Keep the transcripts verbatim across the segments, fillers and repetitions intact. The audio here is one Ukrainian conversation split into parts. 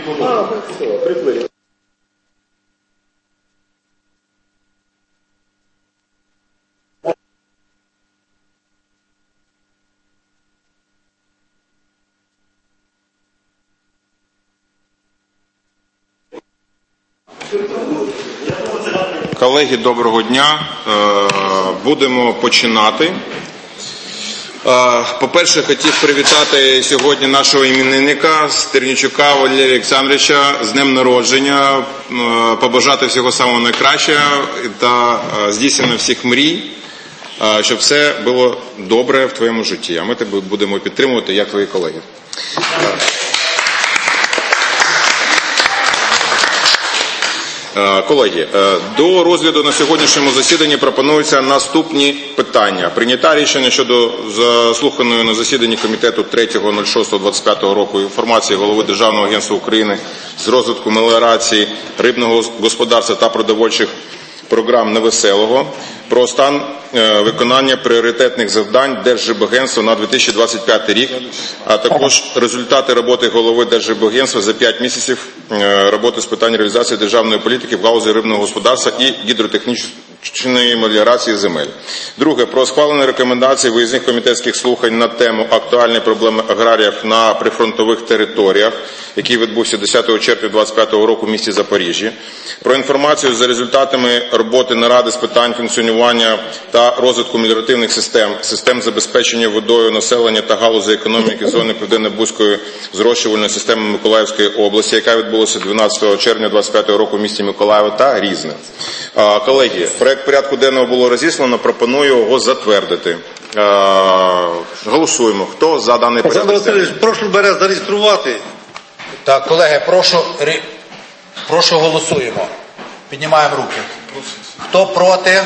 А, все, приплили. Колеги, доброго дня. Будемо починати. По-перше, хотів привітати сьогодні нашого іменинника Стернічука Валерія Олександровича з днем народження, побажати всього самого найкращого та здійснення всіх мрій, щоб все було добре в твоєму житті. А ми тебе будемо підтримувати, як твої колеги. Колеги, до розгляду на сьогоднішньому засіданні пропонуються наступні питання. Прийняття рішення щодо заслуханої на засіданні комітету третього шостого двадцять п'ятого року інформації голови Державного агентства України з розвитку меліорації, рибного господарства та продовольчих програм Невеселого про стан виконання пріоритетних завдань Держрибагентства на дві тисячі двадцять п'ятий рік, а також результати роботи голови Держрибагентства за п'ять місяців роботи з питань реалізації державної політики в галузі рибного господарства і гідротехнічної меліорації земель. Друге, про схвалення рекомендацій виїзних комітетських слухань на тему актуальні проблеми аграріїв на прифронтових територіях, який відбувся десятого червня двадцять п'ятого року в місті Запоріжжі. Про інформацію за результатами роботи наради з питань функціонування та розвитку меліоративних систем, систем забезпечення водою населення та галузі економіки зони Південно-Бузької зрошувальної системи Миколаївської області, яка відбулася дванадцятого червня двадцять п'ятого року в місті Миколаєво та Різне. Колеги, проект порядку денного було розіслано, пропоную його затвердити. Голосуємо. Хто за даний порядок денний? Прошу бере зареєструвати. Так, колеги, прошу, прошу голосуємо. Піднімаємо руки. Хто проти?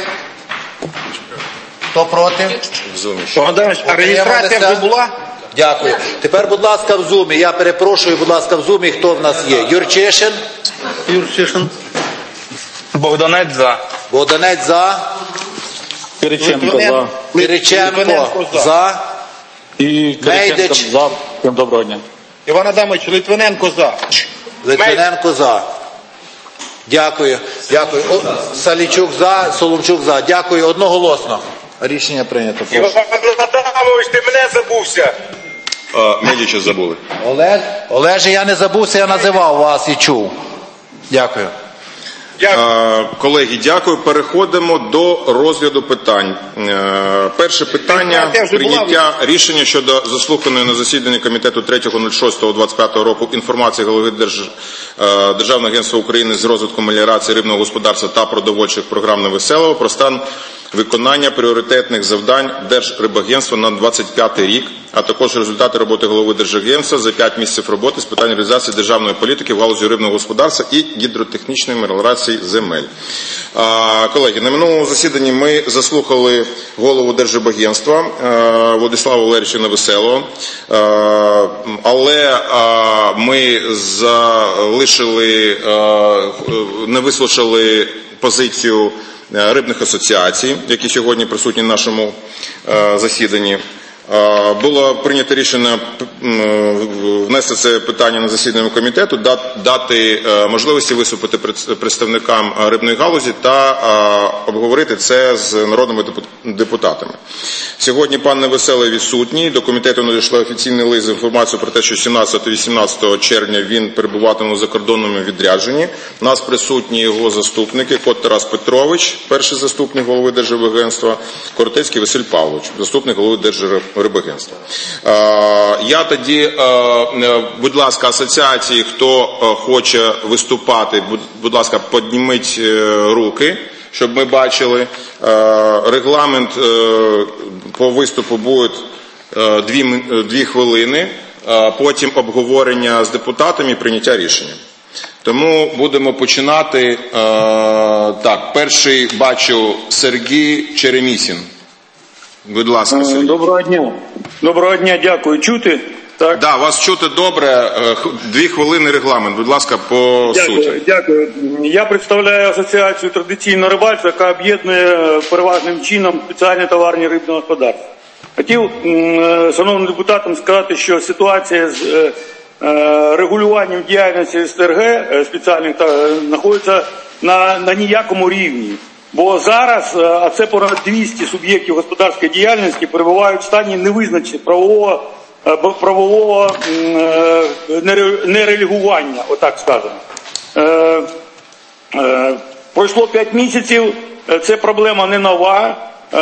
Хто проти? Богданович, а реєстрація вже була? Дякую. Тепер, будь ласка, в зумі. Я перепрошую, будь ласка, в зумі, хто в нас є? Юрчишин. Юрчишин. Богданець за. Богданець за. Кириченко за. Кириченко за. І Кириченко за. Всім доброго дня. Іван Адамович, Литвиненко за. Литвиненко за. Дякую. Дякую. О, Салічук за, Соломчук за. Дякую. Одноголосно. Рішення прийнято. Іван Адамович, ти мене забувся. Медіча забули. Олег? Олеже, я не забувся, я називав вас і чув. Дякую. Дякую. Колеги, дякую. Переходимо до розгляду питань. Перше питання – прийняття рішення щодо заслуханої на засіданні комітету третього шостого двадцять п'ятого року інформації голови Держ... Державного агентства України з розвитку меліорації, рибного господарства та продовольчих програм Невеселого про стан виконання пріоритетних завдань Держрибагентства на двадцять п'ятий рік, а також результати роботи голови Держагентства за п'ять місяців роботи з питань реалізації державної політики в галузі рибного господарства і гідротехнічної меліорації земель. Колеги, на минулому засіданні ми заслухали голову Держрибагентства Владислава Валерійовича Невеселого, але ми залишили, не вислухали позицію рибних асоціацій, які сьогодні присутні в нашому засіданні. Було прийнято рішення внести це питання на засідання комітету, дати можливості виступити представникам рибної галузі та обговорити це з народними депутатами. Сьогодні пан Невеселий відсутній. До комітету надійшла офіційний лист з інформацією про те, що сімнадцятого-вісімнадцятого червня він перебуватиме у закордонному відрядженні. У нас присутні його заступники: Кот Тарас Петрович, перший заступник голови Держрибагентства, Коротецький Василь Павлович, заступник голови Держрибагентства. Я тоді, будь ласка, асоціації, хто хоче виступати, будь ласка, підніміть руки, щоб ми бачили. Регламент по виступу буде дві, дві хвилини, потім обговорення з депутатами і прийняття рішення. Тому будемо починати. Так, перший бачу Сергій Черемісін. Будь ласка, Сергій. Доброго дня. Доброго дня, дякую. Чути? Так, да, вас чути добре. Дві хвилини регламент. Будь ласка, по дякую, суті. Дякую. Я представляю асоціацію традиційного рибальства, яка об'єднує переважним чином спеціальні товарні рибного господарства. Хотів шановним депутатам сказати, що ситуація з регулюванням діяльності ес те ер ге спеціальних знаходиться на, на ніякому рівні. Бо зараз, а це понад двісті суб'єктів господарської діяльності, перебувають в стані невизначення правового, правового нерегулювання, отак скажемо. Пройшло п'ять місяців, це проблема не нова.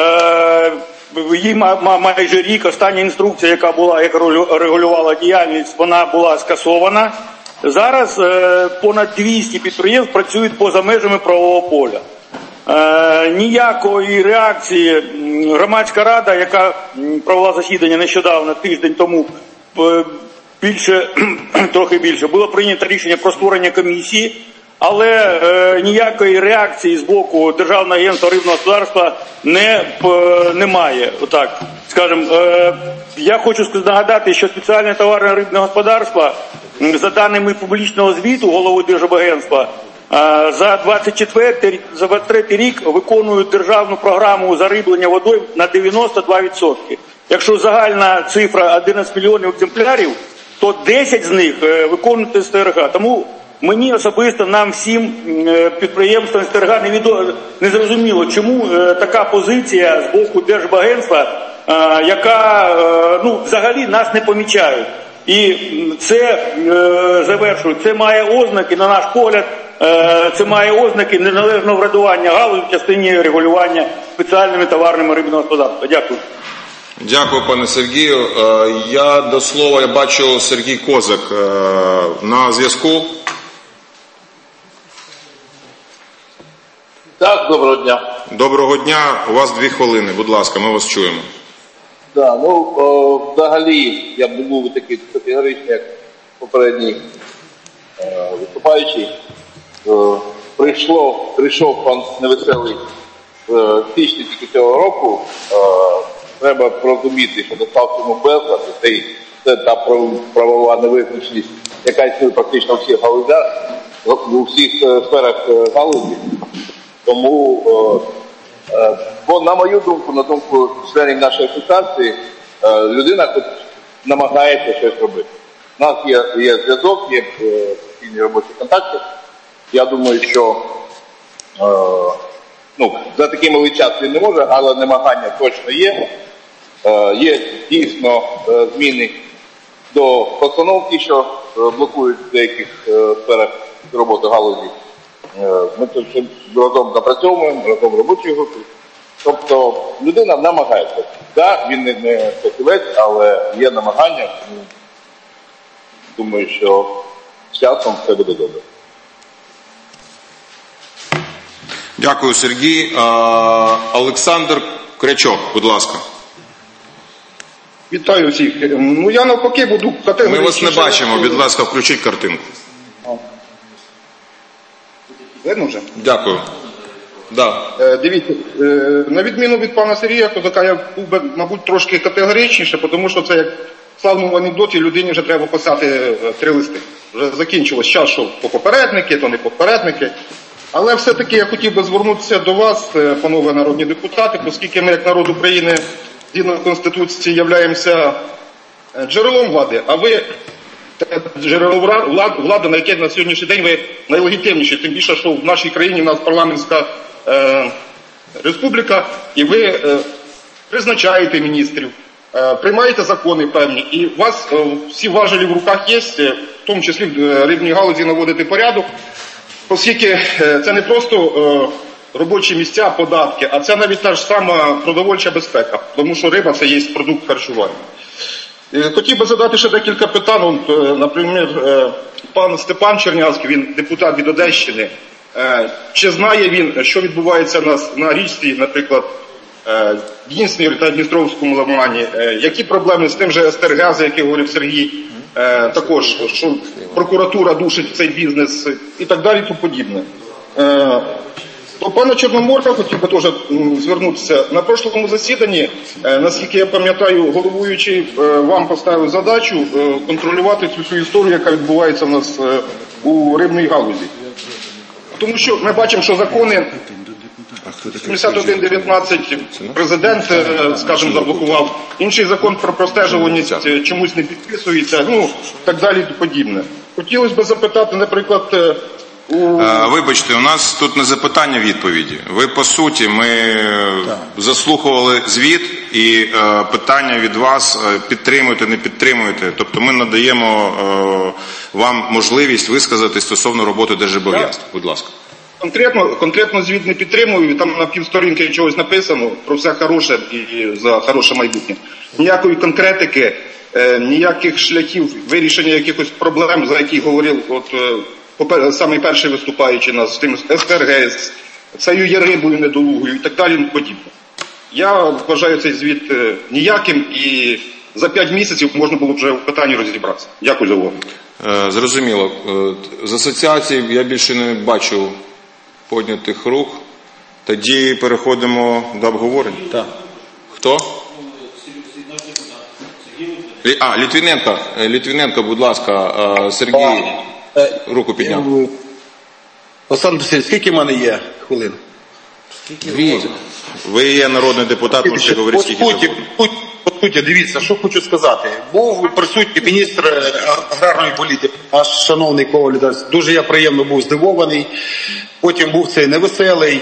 Їй майже рік, остання інструкція, яка була, яка регулювала діяльність, вона була скасована. Зараз понад двісті підприємств працюють поза межами правового поля. Ніякої реакції. Громадська рада, яка провела засідання нещодавно, тиждень тому, більше, трохи більше, було прийнято рішення про створення комісії, але е, ніякої реакції з боку Державного агентства рибного господарства не, п, немає. Отак, скажем, е, я хочу нагадати, що спеціальне товарне рибне господарство, за даними публічного звіту голови Держагентства, е, за двадцять четвертий, за двадцять третій рік виконують державну програму зариблення водою на дев'яносто два відсотки. Якщо загальна цифра одинадцять мільйонів екземплярів, то десять з них е, виконують ес те ер ге. Тому мені особисто, нам всім підприємствам ес те ер ге не, відомо, не зрозуміло, чому е, така позиція з боку Держагентства, е, яка е, ну, взагалі нас не помічають. І це, е, завершую, це має ознаки, на наш погляд, е, це має ознаки неналежного врядування галузі в частині регулювання спеціальними товарними рибного господарства. Дякую. Дякую, пане Сергію. Я до слова, я бачу Сергій Козак на зв'язку. Так, доброго дня. Доброго дня. У вас дві хвилини, будь ласка, ми вас чуємо. Так, ну, о, взагалі, я б не був такий категоричний, як попередній е, виступаючий. Е, прийшло, прийшов пан Невеселий в січні тільки цього року. Е, треба розуміти, що достав цьому безлад, це, це та правова невизначеність, яка існує практично у всіх галузях, у всіх сферах галузі. Тому, е, е, бо на мою думку, на думку членів нашої асоціації, е, людина тут намагається щось робити. У нас є, є зв'язок, є постійні робочі контакти. Я думаю, що е, ну, за такий малий час він не може, але намагання точно є. Е, є дійсно е, зміни до постановки, що е, блокують в деяких е, сферах роботи галузі. Ми тут разом напрацьовуємо, разом робочої групи. Тобто людина намагається. Так, да, він не, не фахівець, але є намагання. Думаю, що з часом все буде добре. Дякую, Сергій. А, Олександр Крячок, будь ласка. Вітаю всіх. Ну я навпаки буду категорично... Ми вас не бачимо, будь ласка, включіть картинку. Видно вже? Дякую. Да. Е, дивіться, е, на відміну від пана Сергія Козака, я був би, мабуть, трошки категоричніше, тому що це як в славному анекдоті людині вже треба писати три листи. Вже закінчилось час, що по попередники, то не попередники. Але все-таки я хотів би звернутися до вас, панове народні депутати, оскільки ми, як народ України, згідно Конституції, являємося джерелом влади, а ви джерело влади, на яке на сьогоднішній день ви найлегітимніші, тим більше, що в нашій країні в нас парламентська е, республіка, і ви е, призначаєте міністрів, е, приймаєте закони певні, і у вас е, всі важелі в руках є, в тому числі в рибній галузі наводити порядок, оскільки е, це не просто е, робочі місця, податки, а це навіть та ж сама продовольча безпека, тому що риба це є продукт харчування. Хотів би задати ще декілька питань. Наприклад, пан Степан Чернявський, він депутат від Одещини. Чи знає він, що відбувається на, на річці, наприклад, Дністрі та Дністровському лимані? Які проблеми з тим же ес те ер ге, за який говорив Сергій? Також, що прокуратура душить цей бізнес і так далі, і тому подібне. До пана Чорноморка хотів би теж звернутися. На прошлому засіданні, наскільки я пам'ятаю, головуючий вам поставив задачу контролювати цю всю історію, яка відбувається в нас у рибній галузі. Тому що ми бачимо, що закони сімдесят один дев'ятнадцять президент, скажімо, заблокував. Інший закон про простежуваність чомусь не підписується, ну, так далі і подібне. Хотілося б запитати, наприклад, у... Вибачте, у нас тут не запитання відповіді. Ви, по суті, ми так. заслухували звіт і е, питання від вас, підтримуєте, не підтримуєте. Тобто ми надаємо е, вам можливість висказати стосовно роботи Держбагентства. Будь ласка. Конкретно, конкретно звіт не підтримую, там на півсторінки чогось написано про все хороше і за хороше майбутнє. Ніякої конкретики, е, ніяких шляхів вирішення якихось проблем, за які говорив от, е, самий перший виступаючий нас з тим ес те ер ге, з цією ярибою недолугою і так далі і подібне. Я вважаю цей звіт е, ніяким і за п'ять місяців можна було б вже в питанні розібратися. Дякую за увагу. Е, зрозуміло. Е, з асоціації я більше не бачу поднятих рук. Тоді переходимо до обговорень. Так. Хто? А, Літвіненко. Літвіненко, будь ласка. Сергій, руку підняв. Олександр Васильович, скільки в мене є хвилин? Дві. Ви є народний депутат, можете говорити скільки завгодно. По суті, дивіться, що хочу сказати. Був присутній міністр аграрної політики, наш шановний Коваль, дуже я приємно був здивований. Потім був цей невеселий.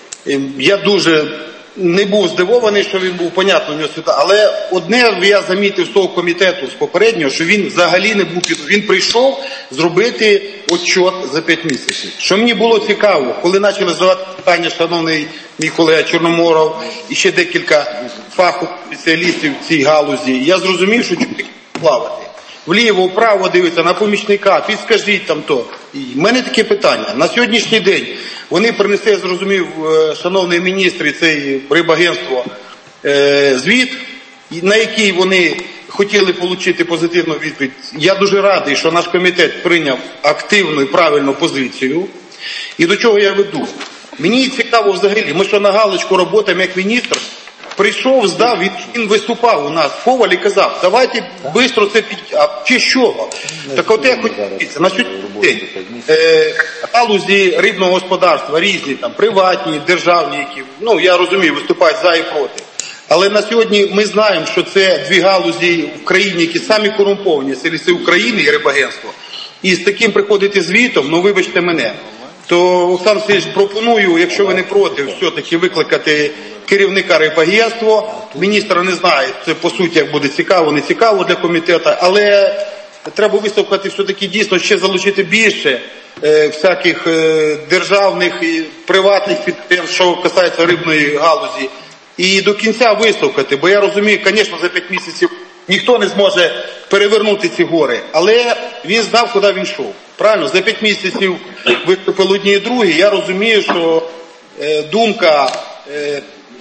Я дуже не був здивований, що він був, понятно, в нього ситуація. Але одне я замітив з того комітету, з попереднього, що він взагалі не був під... Він прийшов зробити отчет за п'ять місяців. Що мені було цікаво, коли почали задавати питання, шановний мій колега Чорноморов, і ще декілька фахових спеціалістів в цій галузі, я зрозумів, що чоловік плавати. Вліво, вправо дивиться, на помічника, підскажіть там то. І в мене таке питання. На сьогоднішній день вони принесли, я зрозумів, шановний міністр і це рибагентство, звіт, на який вони хотіли отримати позитивну відповідь. Я дуже радий, що наш комітет прийняв активну і правильну позицію. І до чого я веду? Мені цікаво взагалі, ми що на галочку працюємо як міністр, прийшов, здав, він, він виступав у нас, Коваль і казав, давайте швидко це під... А чи що? Так от я хотів, на сьогоднішній день е, галузі рибного господарства різні, там, приватні, державні, які, ну, я розумію, виступають за і проти. Але на сьогодні ми знаємо, що це дві галузі в країні, які самі корумповані, це ліси України і рибагентство. І з таким приходити звітом, ну вибачте мене, то, Олександр Васильович, пропоную, якщо ви не проти, все-таки викликати керівника рибагентства. Міністра не знає, це по суті як буде цікаво, не цікаво для комітету, але треба вислухати все-таки дійсно ще залучити більше е, всяких е, державних і приватних підприємств, що касається рибної галузі. І до кінця вислухати, бо я розумію, звісно, за п'ять місяців ніхто не зможе перевернути ці гори, але він знав, куди він йшов. Правильно, за п'ять місяців виступили одні і другі, я розумію, що е, думка е,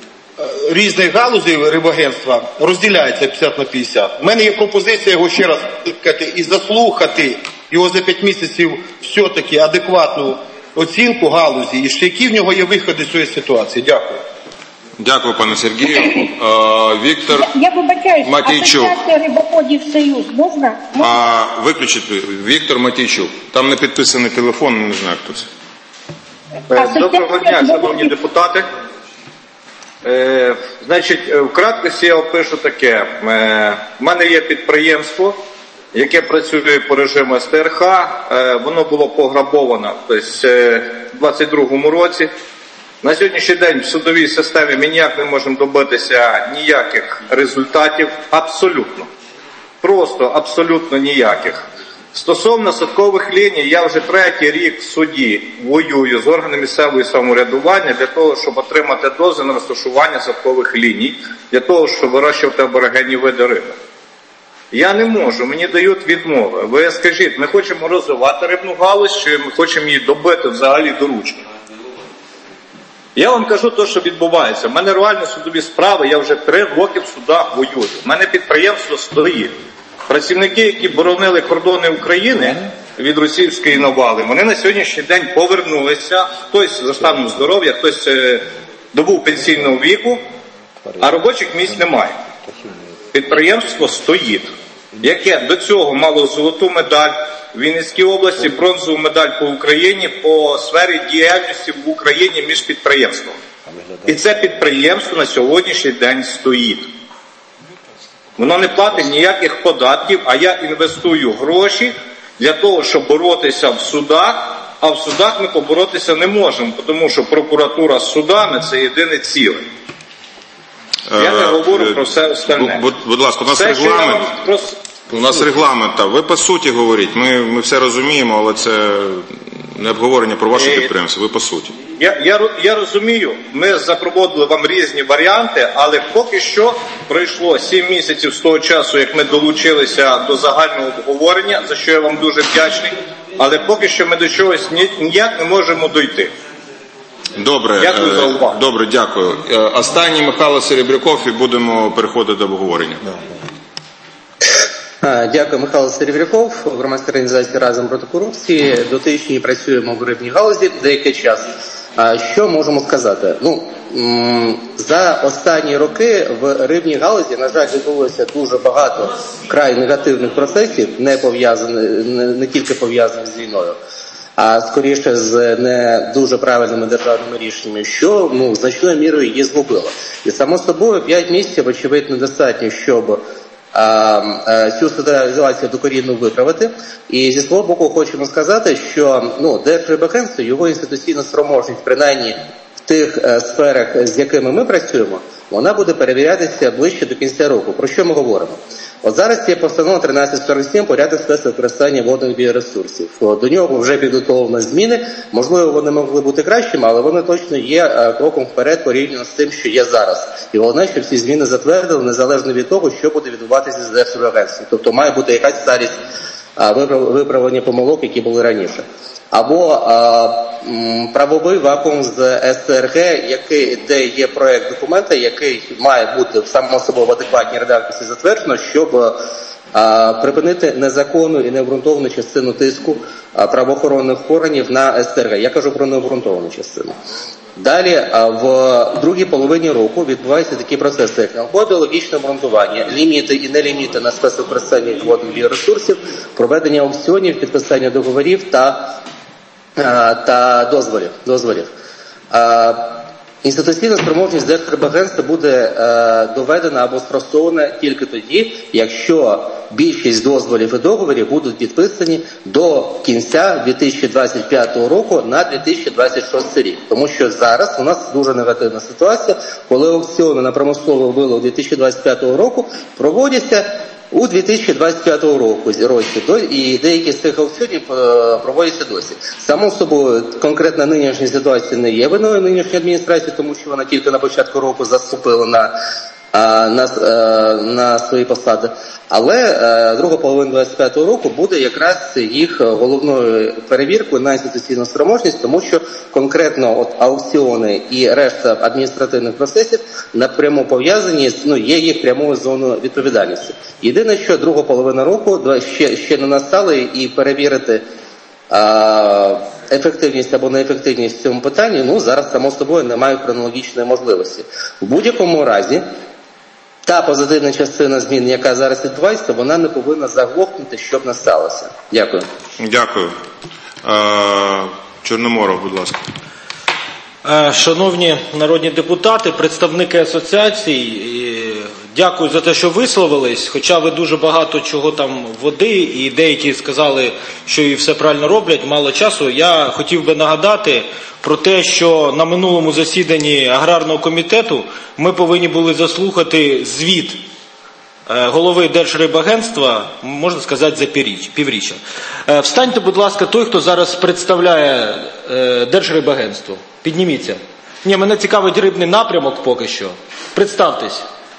різних галузей рибагентства розділяється п'ятдесят на п'ятдесят. У мене є пропозиція його ще раз сказати і заслухати його за п'ять місяців все-таки адекватну оцінку галузі і ще які в нього є виходи з цієї ситуації. Дякую. Дякую, пане Сергію. Віктор Я, я вибачаюсь, Матійчук. Асоціація рибоходів Союз, можна? можна? А, виключити. Віктор Матійчук. Там не підписаний телефон, не знаю, хто це. Доброго дня, шановні депутати. Е, значить, в краткості я опишу таке. Е, в мене є підприємство, яке працює по режиму ес те ер ха. Е, воно було пограбовано тобто, е, в двадцять другому році. На сьогоднішній день в судовій системі ми ніяк не можемо добитися ніяких результатів. Абсолютно. Просто абсолютно ніяких. Стосовно садкових ліній, я вже третій рік в суді воюю з органами місцевого самоврядування для того, щоб отримати дозвіл на розташування садкових ліній, для того, щоб вирощувати аборигенні види риби. Я не можу, мені дають відмови. Ви скажіть, ми хочемо розвивати рибну галузь, чи ми хочемо її добити взагалі доручно? Я вам кажу те, що відбувається. У мене реально судові справи, я вже три роки в судах воюю. У мене підприємство стоїть. Працівники, які боронили кордони України від російської навали, вони на сьогоднішній день повернулися. Хтось за станом здоров'я, хтось е, добув пенсійного віку, а робочих місць немає. Підприємство стоїть, яке до цього мало золоту медаль в Вінницькій області, бронзову медаль по Україні по сфері діяльності в Україні між підприємствами. І це підприємство на сьогоднішній день стоїть. Воно не платить ніяких податків, а я інвестую гроші для того, щоб боротися в судах, а в судах ми поборотися не можемо, тому що прокуратура з судами – це єдине ціле. Я не говорю про все остальне. Будь, будь ласка, у нас все, регламент. Про... У нас регламент, так. Ви по суті говоріть, ми, ми все розуміємо, але це не обговорення про ваше підприємство, ви по суті. Я, я, я розумію, ми запроводили вам різні варіанти, але поки що пройшло сім місяців з того часу, як ми долучилися до загального обговорення, за що я вам дуже вдячний, але поки що ми до чогось ніяк не можемо дойти. Добре, дякую за увагу. Добре, дякую. Останній Михайло Серебряков і будемо переходити до обговорення. Дякую, Михайло Серебряков, громадська організація «Разом проти корупції». Дотичні працюємо в рибній галузі деякий час. Що можемо сказати? Ну, за останні роки в рибній галузі, на жаль, відбулося дуже багато вкрай негативних процесів, не пов'язаних, не, не тільки пов'язаних з війною, а скоріше з не дуже правильними державними рішеннями, що ну, значною мірою її згубило. І само собою п'ять місяців, очевидно, недостатньо, щоб цю ситуацію докорінно виправити. І зі свого боку хочемо сказати, що ну, Держрибагентство, його інституційна спроможність, принаймні в тих е, сферах, з якими ми працюємо, вона буде перевірятися ближче до кінця року. Про що ми говоримо? От зараз є постанова тринадцять сорок сім порядок спецвикористання водних біоресурсів. До нього вже підготовлені зміни. Можливо, вони могли бути кращими, але вони точно є кроком вперед порівняно з тим, що є зараз. І головне, щоб ці зміни затвердили, незалежно від того, що буде відбуватися з Держрибагентством. Тобто має бути якась старість виправлення помилок, які були раніше. Або а, м, правовий вакуум з С Т Р Г, який, де є проект документа, який має бути само собою в адекватній редакції затверджено, щоб а, припинити незаконну і необґрунтовану частину тиску а, правоохоронних органів на С Т Р Г. Я кажу про необґрунтовану частину. Далі, в другій половині року відбуваються такі процеси, як науково-біологічне обґрунтування, ліміти і неліміти на спецвикористання водних біоресурсів, проведення аукціонів, підписання договорів та, та дозволів. дозволів. Інституційна спроможність Держрибагентства буде е, доведена або спростована тільки тоді, якщо більшість дозволів і договорів будуть підписані до кінця дві тисячі двадцять п'ятого року на дві тисячі двадцять шостий рік. Тому що зараз у нас дуже негативна ситуація, коли аукціони на промисловий вилов дві тисячі двадцять п'ятого року проводяться у дві тисячі двадцять п'ятому році, і деякі з цих аукціонів проводяться досі. Само собою, конкретна нинішня ситуація не є виною нинішньої адміністрації, тому що вона тільки на початку року заступила на, на, на свої посади. Але друга половина двадцять п'ятого року буде якраз їх головною перевіркою на інституційну спроможність, тому що конкретно от аукціони і решта адміністративних процесів напряму пов'язані, ну, є їх прямою зоною відповідальності. Єдине, що друга половина року ще, ще не настала, і перевірити а, ефективність або неефективність в цьому питанні, ну, зараз, само собою, немає хронологічної можливості. В будь-якому разі, та позитивна частина змін, яка зараз відбувається, вона не повинна заглохнути, щоб не сталося. Дякую. Дякую. Чорноморов, будь ласка. Шановні народні депутати, представники асоціацій, дякую за те, що висловились, хоча ви дуже багато чого там води, і деякі сказали, що і все правильно роблять, мало часу. Я хотів би нагадати про те, що на минулому засіданні аграрного комітету ми повинні були заслухати звіт голови Держрибагентства, можна сказати, за півріччя. Встаньте, будь ласка, той, хто зараз представляє Держрибагентство. Підніміться. Ні, мене цікавить рибний напрямок поки що. Представтесь.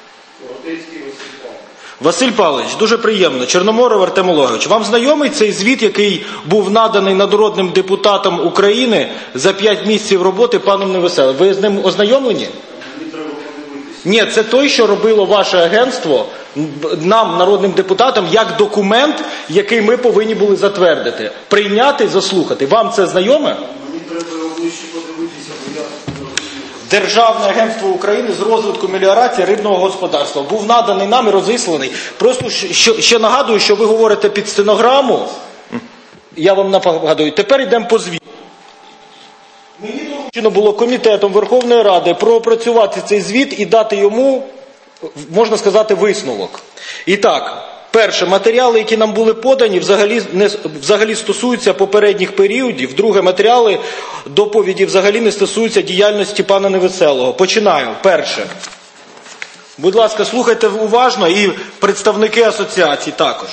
Василь Павлович, дуже приємно. Чорноморов Артем Олегович, вам знайомий цей звіт, який був наданий народним депутатам України за п'ять місяців роботи паном Невеселим? Ви з ним ознайомлені? Ні, це той, що робило ваше агентство нам, народним депутатам, як документ, який ми повинні були затвердити, прийняти, заслухати. Вам це знайоме? Мені треба обличчя подивитися, бо я... Державне агентство України з розвитку меліорації рибного господарства був наданий нам і розісланий. Просто ще, ще нагадую, що ви говорите під стенограму. Я вам нагадую. Тепер йдемо по звіту. Мені було комітетом Верховної Ради проопрацювати цей звіт і дати йому, можна сказати, висновок. І так, перше, матеріали, які нам були подані, взагалі, не, взагалі стосуються попередніх періодів. Друге, матеріали доповіді взагалі не стосуються діяльності пана Невеселого. Починаю. Перше. Будь ласка, слухайте уважно і представники асоціацій також.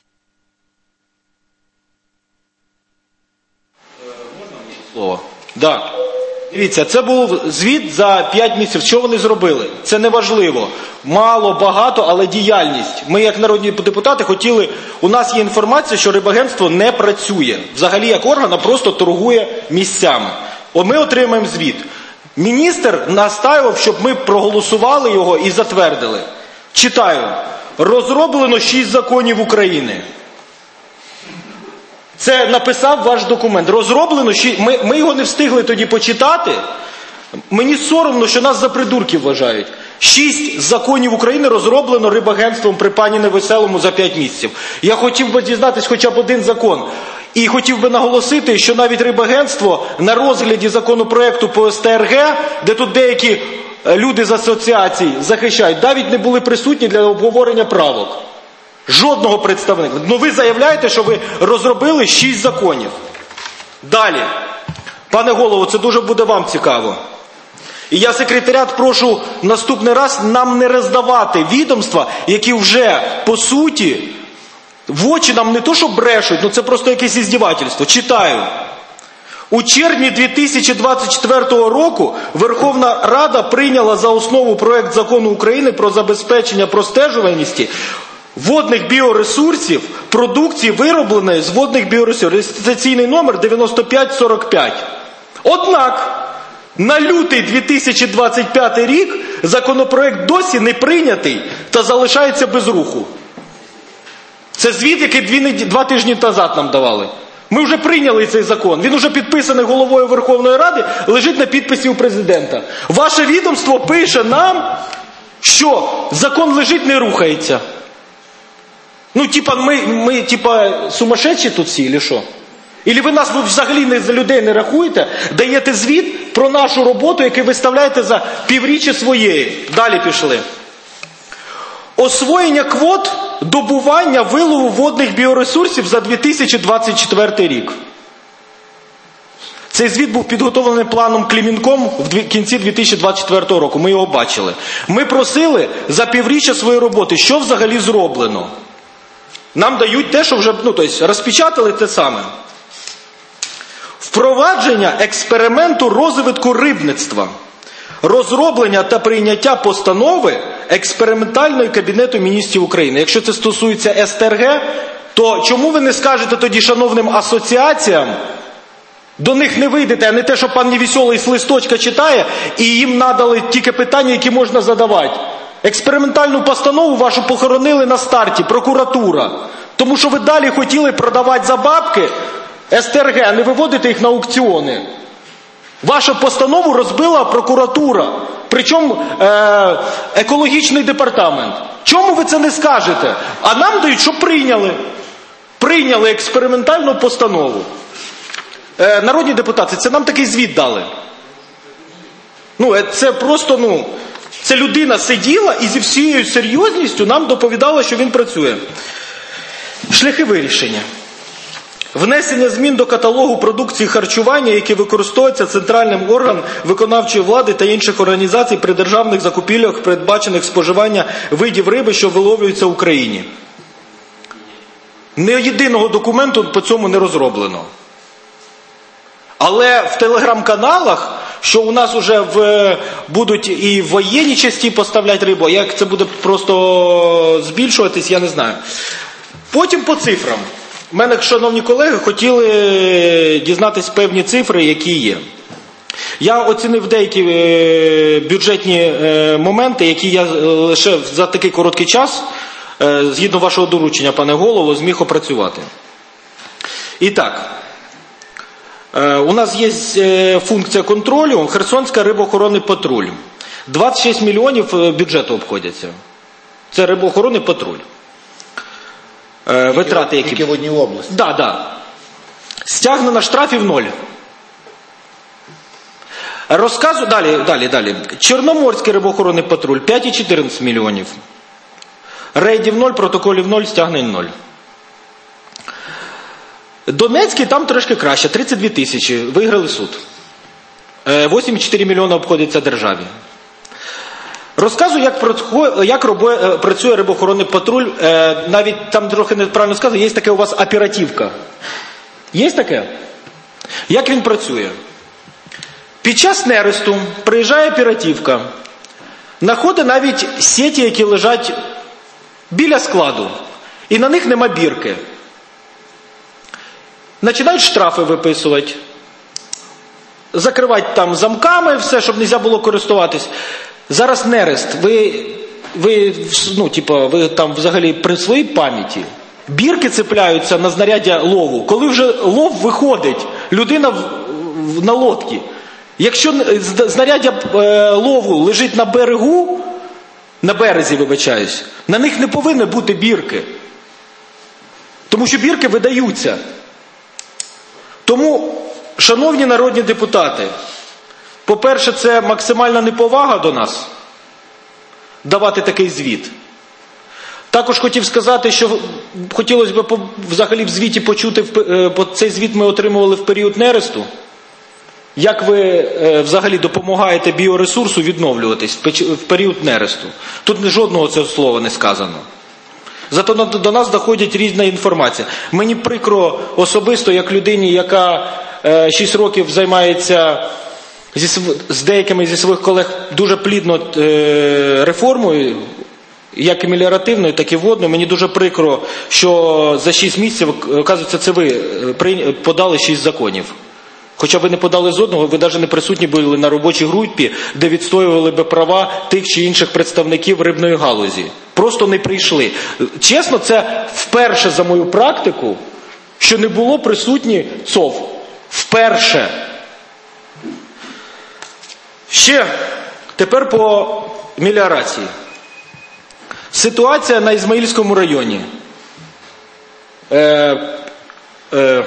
Можна мені слово? Да. Дивіться, це був звіт за п'ять місяців. Що вони зробили? Це не важливо. Мало, багато, але діяльність. Ми, як народні депутати, хотіли... У нас є інформація, що рибагентство не працює. Взагалі, як орган, а просто торгує місцями. О, ми отримаємо звіт. Міністр настаивав, щоб ми проголосували його і затвердили. Читаю. Розроблено шість законів України. Це написав ваш документ. Розроблено, ми, ми його не встигли тоді почитати. Мені соромно, що нас за придурків вважають. Шість законів України розроблено рибагентством при пані Невеселому за п'ять місяців. Я хотів би дізнатись хоча б один закон. І хотів би наголосити, що навіть рибагентство на розгляді законопроекту по ес те ер ге, де тут деякі люди з асоціацій захищають, навіть не були присутні для обговорення правок. Жодного представника. Ну ви заявляєте, що ви розробили шість законів. Далі. Пане голово, це дуже буде вам цікаво. І я секретаріат прошу наступний раз нам не роздавати відомства, які вже, по суті, в очі нам не то, що брешуть, ну це просто якесь іздівательство. Читаю. У червні дві тисячі двадцять четвертого року Верховна Рада прийняла за основу проект закону України про забезпечення простежуваності водних біоресурсів, продукції, виробленої з водних біоресурсів. Реєстраційний номер дев'яносто п'ять сорок п'ять. Однак, на лютий дві тисячі двадцять п'ятий рік законопроект досі не прийнятий та залишається без руху. Це звіт, який дві, два тижні назад нам давали. Ми вже прийняли цей закон. Він вже підписаний головою Верховної Ради, лежить на підписі у президента. Ваше відомство пише нам, що закон лежить, не рухається. Ну, типа, ми, ми типа, сумасшедші тут всі, или що? Ілі ви нас ви взагалі не за людей не рахуєте, даєте звіт про нашу роботу, який виставляєте за півріччя своєї. Далі пішли. Освоєння квот добування вилову водних біоресурсів за дві тисячі двадцять четвертий рік. Цей звіт був підготовлений планом Кліменком в кінці дві тисячі двадцять четвертого року. Ми його бачили. Ми просили за півріччя своєї роботи, що взагалі зроблено. Нам дають те, що вже, ну, тобто, розпечатали те саме. Впровадження експерименту розвитку рибництва. Розроблення та прийняття постанови експериментальної Кабінету міністрів України. Якщо це стосується ес те ер ге, то чому ви не скажете тоді шановним асоціаціям, до них не вийдете, а не те, що пан Невеселий з листочка читає, і їм надали тільки питання, які можна задавати. Експериментальну постанову вашу похоронили на старті, прокуратура. Тому що ви далі хотіли продавати за бабки ес те ер ге, а не виводити їх на аукціони. Вашу постанову розбила прокуратура, причому е- екологічний департамент. Чому ви це не скажете? А нам дають, що прийняли. Прийняли експериментальну постанову. Е- народні депутати, це нам такий звіт дали. Ну, це просто, ну, це людина сиділа і зі всією серйозністю нам доповідала, що він працює. Шляхи вирішення. Внесення змін до каталогу продукції харчування, які використовуються центральним органом виконавчої влади та інших організацій при державних закупівлях, передбачених споживання видів риби, що виловлюються в Україні. Ні єдиного документу по цьому не розроблено. Але в телеграм-каналах, що у нас вже в, будуть і в воєнній часті поставляти рибу, як це буде просто збільшуватись, я не знаю. Потім по цифрам. У мене, шановні колеги, хотіли дізнатись певні цифри, які є. Я оцінив деякі бюджетні моменти, які я лише за такий короткий час, згідно вашого доручення, пане голово, зміг опрацювати. І так, у нас є функція контролю, Херсонська рибоохоронний патруль. двадцять шість мільйонів бюджету обходяться. Це рибоохоронний патруль. Витрати, які... Тільки в одній області. Так, да, так. Да. Стягнено штрафів ноль. Розказу, далі, далі, далі. Чорноморський рибоохоронний патруль п'ять і чотирнадцять мільйонів. Рейдів нуль, протоколів нуль, стягнень нуль. Донецький там трошки краще, тридцять дві тисячі, виграли суд. вісім і чотири мільйона обходиться державі. Розказую, як, як робо, працює рибоохоронний патруль, навіть там трохи неправильно сказано, є таке у вас оперативка. Є таке? Як він працює? Під час нересту приїжджає оперативка, знаходить навіть сеті, які лежать біля складу, і на них нема бірки. Починають штрафи виписувати, закривати там замками, все, щоб не можна було користуватись. Зараз нерест, ви, ви, ну, типу, ви там взагалі при своїй пам'яті. Бірки цепляються на знаряддя лову. Коли вже лов виходить, людина в, в, на лодці. Якщо знаряддя е, лову лежить на берегу, на березі, вибачаюсь, на них не повинні бути бірки. Тому що бірки видаються. Тому, шановні народні депутати, по-перше, це максимальна неповага до нас, давати такий звіт. Також хотів сказати, що хотілося б взагалі в звіті почути, цей звіт ми отримували в період нересту, як ви взагалі допомагаєте біоресурсу відновлюватись в період нересту. Тут жодного цього слова не сказано. Зато до нас доходить різна інформація. Мені прикро особисто, як людині, яка шість років займається зі, з деякими зі своїх колег дуже плідно е, реформою, як і меліоративною, так і водною. Мені дуже прикро, що за шість місяців, оказується, це ви подали шість законів. Хоча ви не подали жодного, ви навіть не присутні були на робочій групі, де відстоювали би права тих чи інших представників рибної галузі. Просто не прийшли. Чесно, це вперше за мою практику, що не було присутні ЦОВ. Вперше. Ще тепер по меліорації. Ситуація на Ізмаїльському районі. Е, е,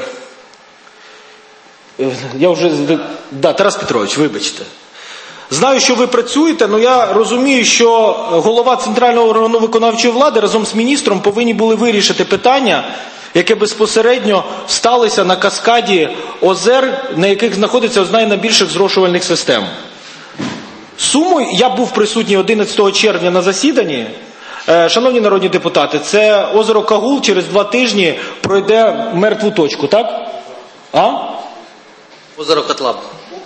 я вже... Да, Тарас Петрович, вибачте. Знаю, що ви працюєте, але я розумію, що голова Центрального органу виконавчої влади разом з міністром повинні були вирішити питання, яке безпосередньо сталося на каскаді озер, на яких знаходиться одна з найбільших зрошувальних систем. Сумою, я був присутній одинадцятого червня на засіданні. Шановні народні депутати, це озеро Кагул через два тижні пройде мертву точку, так? А? Озеро Котлабух.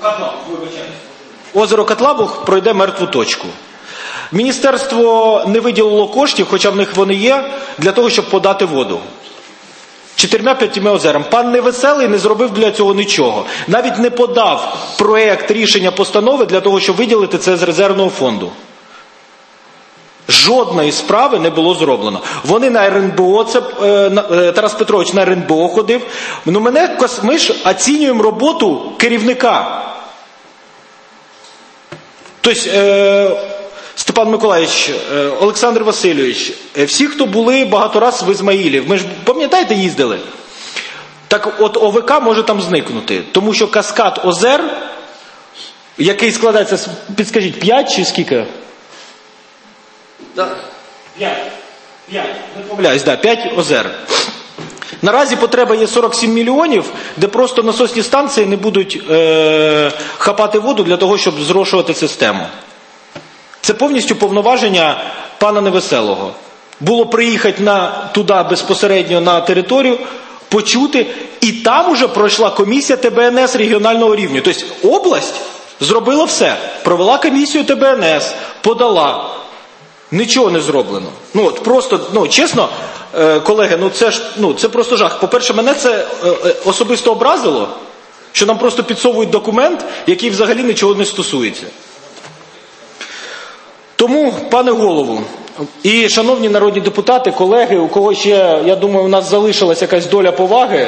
Озеро Котлабух пройде мертву точку. Міністерство не виділило коштів, хоча в них вони є, для того, щоб подати воду. Чотирма-п'ятьма озерам. Пан Невеселий не зробив для цього нічого. Навіть не подав проєкт рішення постанови для того, щоб виділити це з резервного фонду. Жодної справи не було зроблено. Вони на ер ен бе о, це, е, Тарас Петрович на ер ен бе о ходив. Ну, мене, ми ж оцінюємо роботу керівника. Тобто, е, Степан Миколаївич, е, Олександр Васильович, е, всі, хто були багато раз в Ізмаїлі, ми ж, пам'ятаєте, їздили? Так от о ве ка може там зникнути. Тому що каскад озер, який складається, підскажіть, п'ять чи скільки? Так. П'ять. П'ять. Не помиляюсь, да, п'ять озер. Наразі потреба є сорок сім мільйонів, де просто насосні станції не будуть е- хапати воду для того, щоб зрошувати систему. Це повністю повноваження пана Невеселого. Було приїхати на, туди безпосередньо на територію, почути, і там уже пройшла комісія те бе ен ес регіонального рівня. Тобто область зробила все. Провела комісію те бе ен ес, подала. Нічого не зроблено. Ну, от просто, ну, чесно, е, колеги, ну це ж, ну, це просто жах. По-перше, мене це е, особисто образило, що нам просто підсовують документ, який взагалі нічого не стосується. Тому, пане голову, і шановні народні депутати, колеги, у кого ще, я думаю, у нас залишилась якась доля поваги,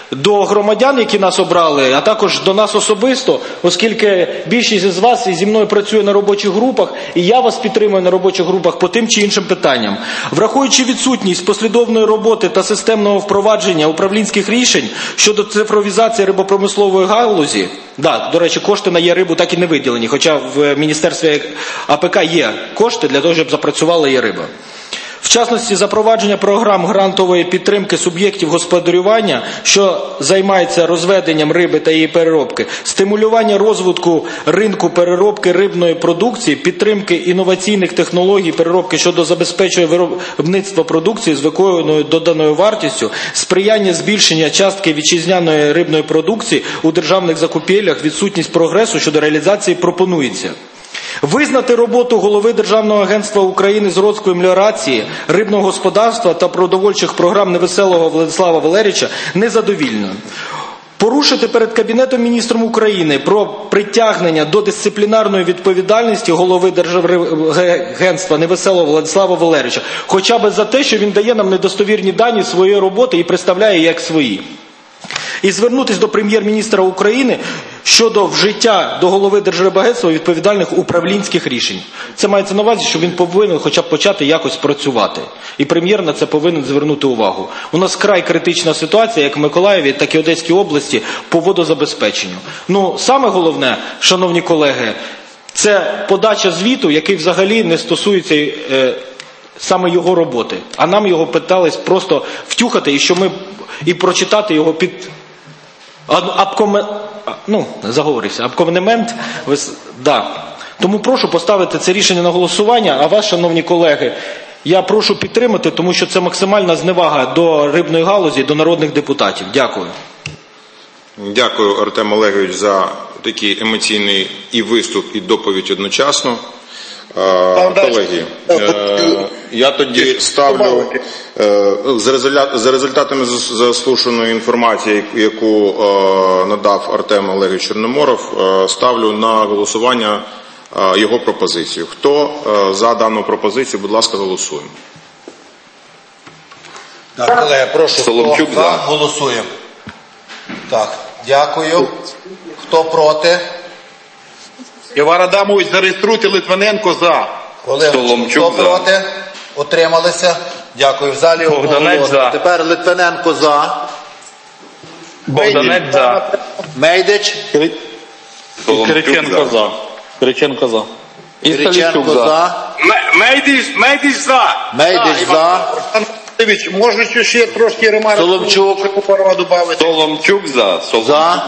до громадян, які нас обрали, а також до нас особисто, оскільки більшість із вас і зі мною працює на робочих групах, і я вас підтримую на робочих групах по тим чи іншим питанням. Враховуючи відсутність послідовної роботи та системного впровадження управлінських рішень щодо цифровізації рибопромислової галузі, да, до речі, кошти на є-рибу так і не виділені, хоча в Міністерстві А Пе Ка є кошти для того, щоб запрацювала є-риба. В частності, запровадження програм грантової підтримки суб'єктів господарювання, що займаються розведенням риби та її переробки, стимулювання розвитку ринку переробки рибної продукції, підтримки інноваційних технологій переробки, що забезпечує виробництво продукції з високою доданою вартістю, сприяння збільшення частки вітчизняної рибної продукції у державних закупівлях, відсутність прогресу щодо реалізації пропонується. Визнати роботу голови Державного агентства України з розвитку меліорації, рибного господарства та продовольчих програм Невеселого Владислава Валерійовича незадовільною. Порушити перед Кабінетом міністрів України про притягнення до дисциплінарної відповідальності голови Державного агентства Невеселого Владислава Валерійовича, хоча б за те, що він дає нам недостовірні дані своєї роботи і представляє як свої. І звернутися до прем'єр-міністра України щодо вжиття до голови Держрибагентства відповідальних управлінських рішень. Це мається на увазі, що він повинен хоча б почати якось працювати. І прем'єр на це повинен звернути увагу. У нас край критична ситуація, як в Миколаєві, так і Одеській області, по водозабезпеченню. Ну, саме головне, шановні колеги, це подача звіту, який взагалі не стосується е, саме його роботи. А нам його питались просто втюхати, і що ми і прочитати його під Абкоме... ну, заговорився, абкомент, да. Тому прошу поставити це рішення на голосування, а вас, шановні колеги, я прошу підтримати, тому що це максимальна зневага до рибної галузі, до народних депутатів. Дякую. Дякую, Артем Олегович, за такий емоційний і виступ, і доповідь одночасно. Колеги, я тоді ставлю за результатами заслушаної інформації, яку надав Артем Олегович Чорноморов, ставлю на голосування його пропозицію. Хто за дану пропозицію, будь ласка, голосуємо. Так, колеги, прошу, Соломчук хто за, голосуємо. Так, дякую. Хто проти? Іван Адамович, зареєструйте, Литвиненко за. Олег, хто проти? Утрималися? Дякую. В залі Богданець за. Тепер Литвиненко за. Богданець за. Мейдич. Кириченко за. Кириченко за. І Кириченко за. Мейдич, Мейдич за. Мейдич за. Може ще трошки ремарку? Соломчук. Соломчук за. За.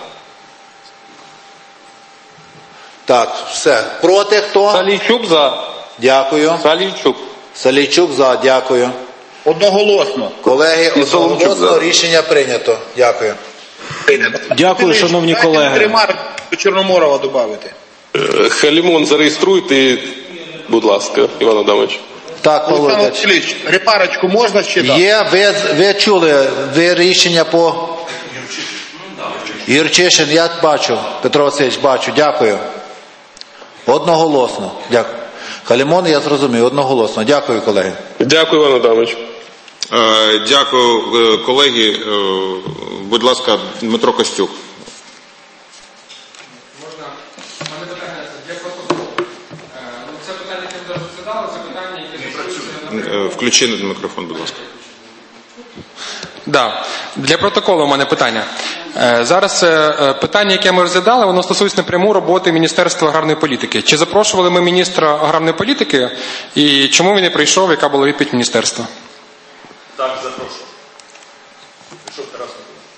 Так, все. Проти хто? Салійчук за. Дякую. Салійчук. Салійчук за. Дякую. Одноголосно. Колеги, одноголосно рішення прийнято. Дякую. Дякую, шановні колеги. Ремарку до Чорноморова додати. Халімон зареєструйте, будь ласка, Іван Адамович. Так, Володя. Репарочку можна ще дати? Є, ви, ви чули, ви рішення по... Юрчишин, я бачу. Петро Васильович, бачу. Дякую. Одноголосно. Дякую. Халімон, я зрозумів. Одноголосно. Дякую, колеги. Дякую, Іван Адамович. Дякую, колеги. Будь ласка, Дмитро Костюк. Можна? У мене питання для протоколу. Це питання, яке ми розглядали, це питання, яке стосується... Включи мікрофон, будь ласка. Да. Для протоколу у мене питання. Зараз питання, яке ми розглядали, воно стосується напряму роботи Міністерства аграрної політики. Чи запрошували ми міністра аграрної політики і чому він не прийшов, яка була відповідь міністерства? Так, запрошую. Пішов Тарас.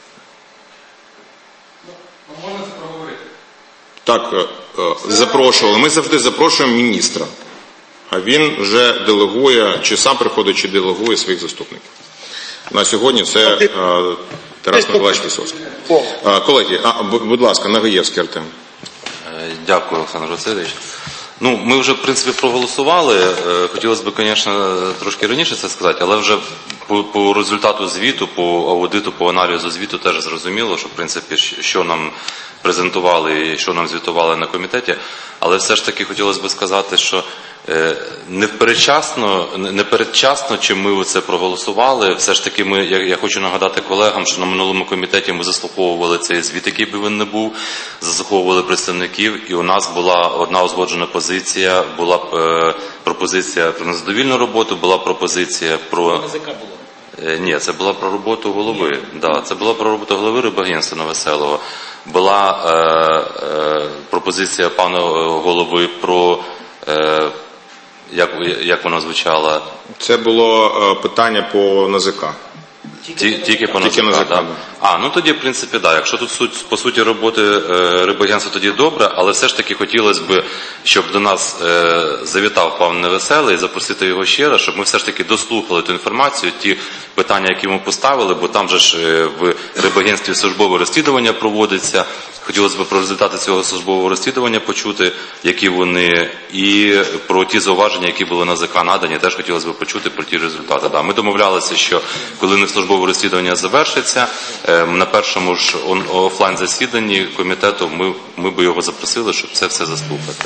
Ну, можна це проговорити? Так, запрошували. Ми завжди запрошуємо міністра. А він вже делегує, чи сам приходить, чи делегує своїх заступників. На сьогодні це Тарас Миколаївич Висоцький. Колеги, а, будь ласка, Нагаєвський Артем. Дякую, Олександр Васильович. Ну, ми вже, в принципі, проголосували. Хотілося б, звісно, трошки раніше це сказати, але вже по, по результату звіту, по аудиту, по аналізу звіту теж зрозуміло, що, в принципі, що нам презентували і що нам звітували на комітеті. Але все ж таки хотілося б сказати, що Не передчасно, не передчасно, чи ми це проголосували. Все ж таки, ми, я, я хочу нагадати колегам, що на минулому комітеті ми заслуховували цей звіт, який би він не був, заслуховували представників, і у нас була одна узгоджена позиція, була е, пропозиція про незадовільну роботу, була пропозиція про... Е, ні, це була про роботу голови. Да, це була про роботу голови Рибагенства Новоселова. Була е, е, пропозиція пана голови про... Е, Як, як воно звучало? Це було е, питання по ен зе ка. Ті, тільки по ен зе ка, так. А, ну тоді, в принципі, так. Да. Якщо тут суть, по суті роботи е, Рибагентства, тоді добре, але все ж таки хотілося б, щоб до нас е, завітав пан Невеселий, запросити його ще раз, щоб ми все ж таки дослухали ту інформацію, ті питання, які ми поставили, бо там же ж е, в Рибагентстві службове розслідування проводиться. Хотілося б про результати цього службового розслідування почути, які вони, і про ті зауваження, які були на ЗК надані, теж хотілося б почути про ті результати. Да, ми домовлялися, що коли не службове розслідування завершиться, на першому ж офлайн-засіданні комітету ми, ми би його запросили, щоб це все заслухати.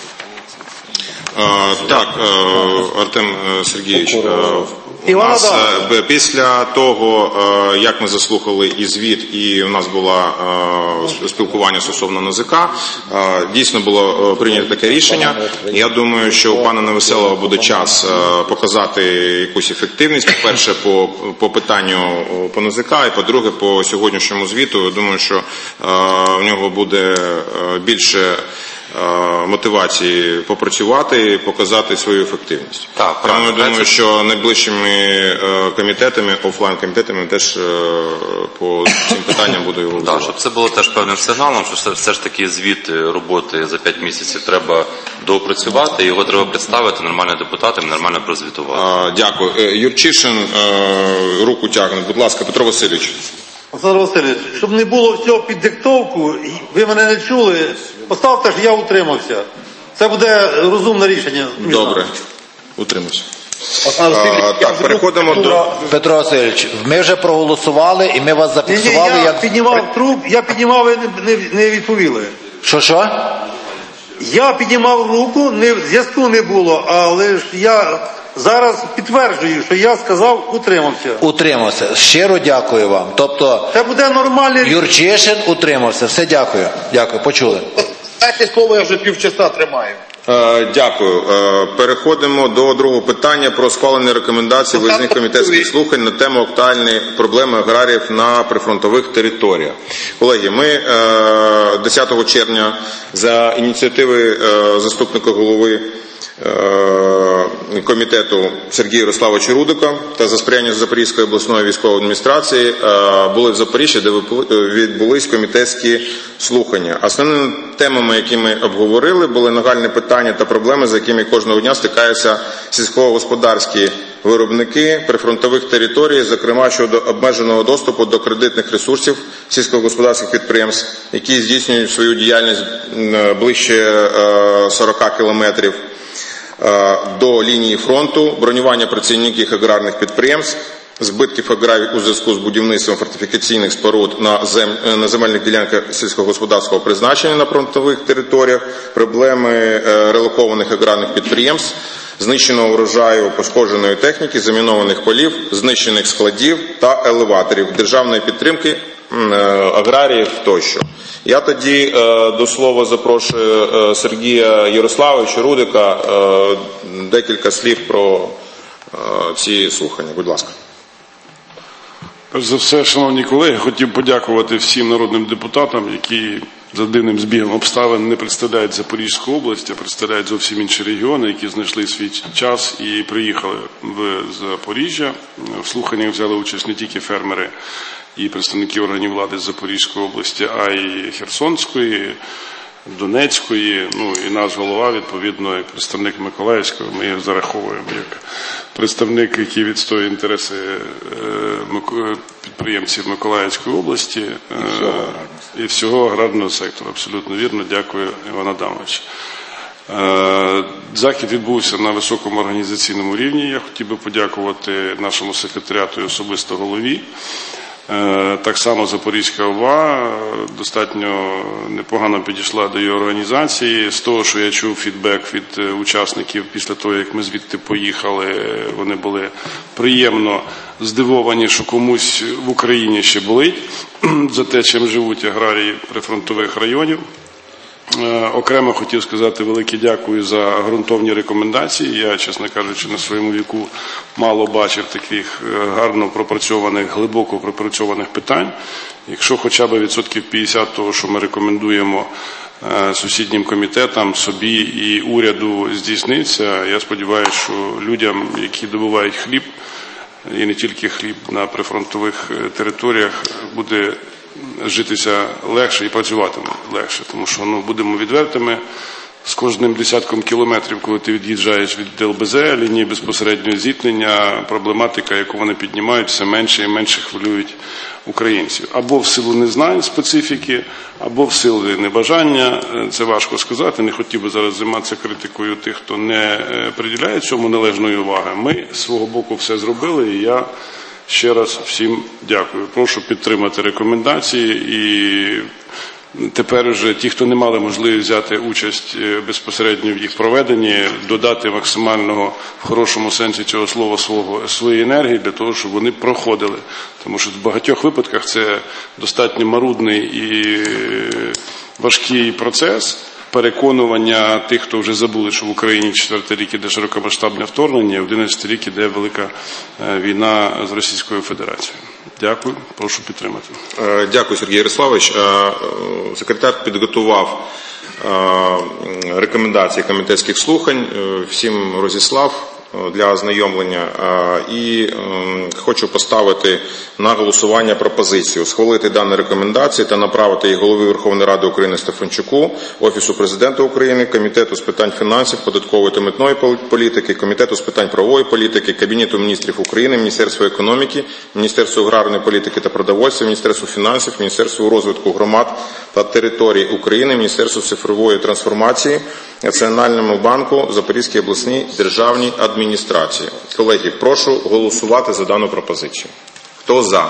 А, так, Артем Сергійович, у нас після того, як ми заслухали і звіт, і у нас було спілкування стосовно ен зе ка, дійсно було прийнято таке рішення. Я думаю, що у пана Невеселого буде час показати якусь ефективність, по-перше, по, по питанню по ен зе ка, і по-друге, по сьогоднішньому звіту. Я думаю, що в нього буде більше мотивації попрацювати і показати свою ефективність. Так, тому я думаю, що найближчими комітетами, офлайн-комітетами теж по цим питанням буду його вживати. Так, щоб це було теж певним сигналом, що все ж таки звіт роботи за п'ять місяців треба доопрацювати, його треба представити нормальним депутатам, нормально прозвітувати. Дякую. Юрчишин руку тягне. Будь ласка, Петро Васильович. Олександр Васильович, щоб не було всього під диктовку, ви мене не чули, поставте, що я утримався. Це буде розумне рішення. Добре, утримався. А, так, переходимо до... Петро Васильович, ми вже проголосували і ми вас зафіксували. Ні, ні, я як... піднімав труп, я піднімав і не, не, не відповіли. Що, що? Я піднімав руку, не, зв'язку не було, але ж я... Зараз підтверджую, що я сказав, утримався. Утримався. Щиро дякую вам. Тобто, це буде нормальний... Юрчишин утримався. Все, дякую. Дякую, почули. Дайте слово, я вже півчаса тримаю. Е, дякую. Е, переходимо до другого питання про схвалення рекомендацій виїзних комітетських слухань на тему актуальні проблеми аграріїв на прифронтових територіях. Колеги, ми е, десятого червня за ініціативи е, заступника голови комітету Сергія Ярославовича Рудика та за сприяння Запорізької обласної військової адміністрації були в Запоріжжі, де відбулись комітетські слухання. Основними темами, які ми обговорили, були нагальні питання та проблеми, з якими кожного дня стикаються сільськогосподарські виробники прифронтових територій, зокрема щодо обмеженого доступу до кредитних ресурсів сільськогосподарських підприємств, які здійснюють свою діяльність ближче сорока кілометрів до лінії фронту, бронювання працівників аграрних підприємств, збитків аграрів у зв'язку з будівництвом фортифікаційних споруд на, зем... на земельних ділянках сільськогосподарського призначення на фронтових територіях, проблеми релокованих аграрних підприємств, знищеного врожаю, пошкодженої техніки, замінованих полів, знищених складів та елеваторів, державної підтримки аграріїв тощо. Я тоді е, до слова запрошую е, Сергія Ярославовича Рудика, е, декілька слів про е, ці слухання. Будь ласка. Перш за все, шановні колеги, хотів подякувати всім народним депутатам, які за дивним збігом обставин не представляють Запорізьку область, а представляють зовсім інші регіони, які знайшли свій час і приїхали в Запоріжжя. В слуханнях взяли участь не тільки фермери і представники органів влади з Запорізької області, а й Херсонської, Донецької, ну і наш голова, відповідно, як представник Миколаївської, ми їх зараховуємо як представник, який відстоює інтереси підприємців Миколаївської області і всього аграрного сектору. Абсолютно вірно. Дякую, Іван Адамович. Захід відбувся на високому організаційному рівні. Я хотів би подякувати нашому секретаріату і особисто голові. Так само Запорізька ОВА достатньо непогано підійшла до її організації. З того, що я чув фідбек від учасників після того, як ми звідти поїхали, вони були приємно здивовані, що комусь в Україні ще болить за те, чим живуть аграрії прифронтових районів. Окремо хотів сказати велике дякую за ґрунтовні рекомендації. Я, чесно кажучи, на своєму віку мало бачив таких гарно пропрацьованих, глибоко пропрацьованих питань. Якщо хоча б відсотків п'ятдесят того, що ми рекомендуємо сусіднім комітетам, собі і уряду здійсниться, я сподіваюся, що людям, які добувають хліб, і не тільки хліб на прифронтових територіях, буде житися легше і працюватиме легше, тому що, ну, будемо відвертими, з кожним десятком кілометрів, коли ти від'їжджаєш від ЛБЗ, лінії безпосереднього зіткнення, проблематика, яку вони піднімають, все менше і менше хвилюють українців. Або в силу незнань специфіки, або в силу небажання, це важко сказати, не хотів би зараз займатися критикою тих, хто не приділяє цьому належної уваги. Ми з свого боку все зробили, і я ще раз всім дякую. Прошу підтримати рекомендації і тепер вже ті, хто не мали можливість взяти участь безпосередньо в їх проведенні, додати максимального, в хорошому сенсі цього слова, свого, своєї енергії для того, щоб вони проходили. Тому що в багатьох випадках це достатньо марудний і важкий процес переконування тих, хто вже забули, що в Україні четвертий рік іде широкомасштабне вторгнення, в одинадцятий рік іде велика війна з Російською Федерацією. Дякую, прошу підтримати. Дякую, Сергій Ярославович. Секретар підготував рекомендації комітетських слухань, всім розіслав для ознайомлення, і хочу поставити на голосування пропозицію схвалити дані рекомендації та направити їх голові Верховної Ради України Стефанчуку, Офісу Президента України, Комітету з питань фінансів, податкової та митної політики, Комітету з питань правової політики, Кабінету міністрів України, Міністерству економіки, Міністерству аграрної політики та продовольства, Міністерству фінансів, Міністерству розвитку громад та територій України, Міністерству цифрової трансформації, Національному банку, Запорізькій обласній державній адміністрації. Колеги, прошу голосувати за дану пропозицію. Хто за?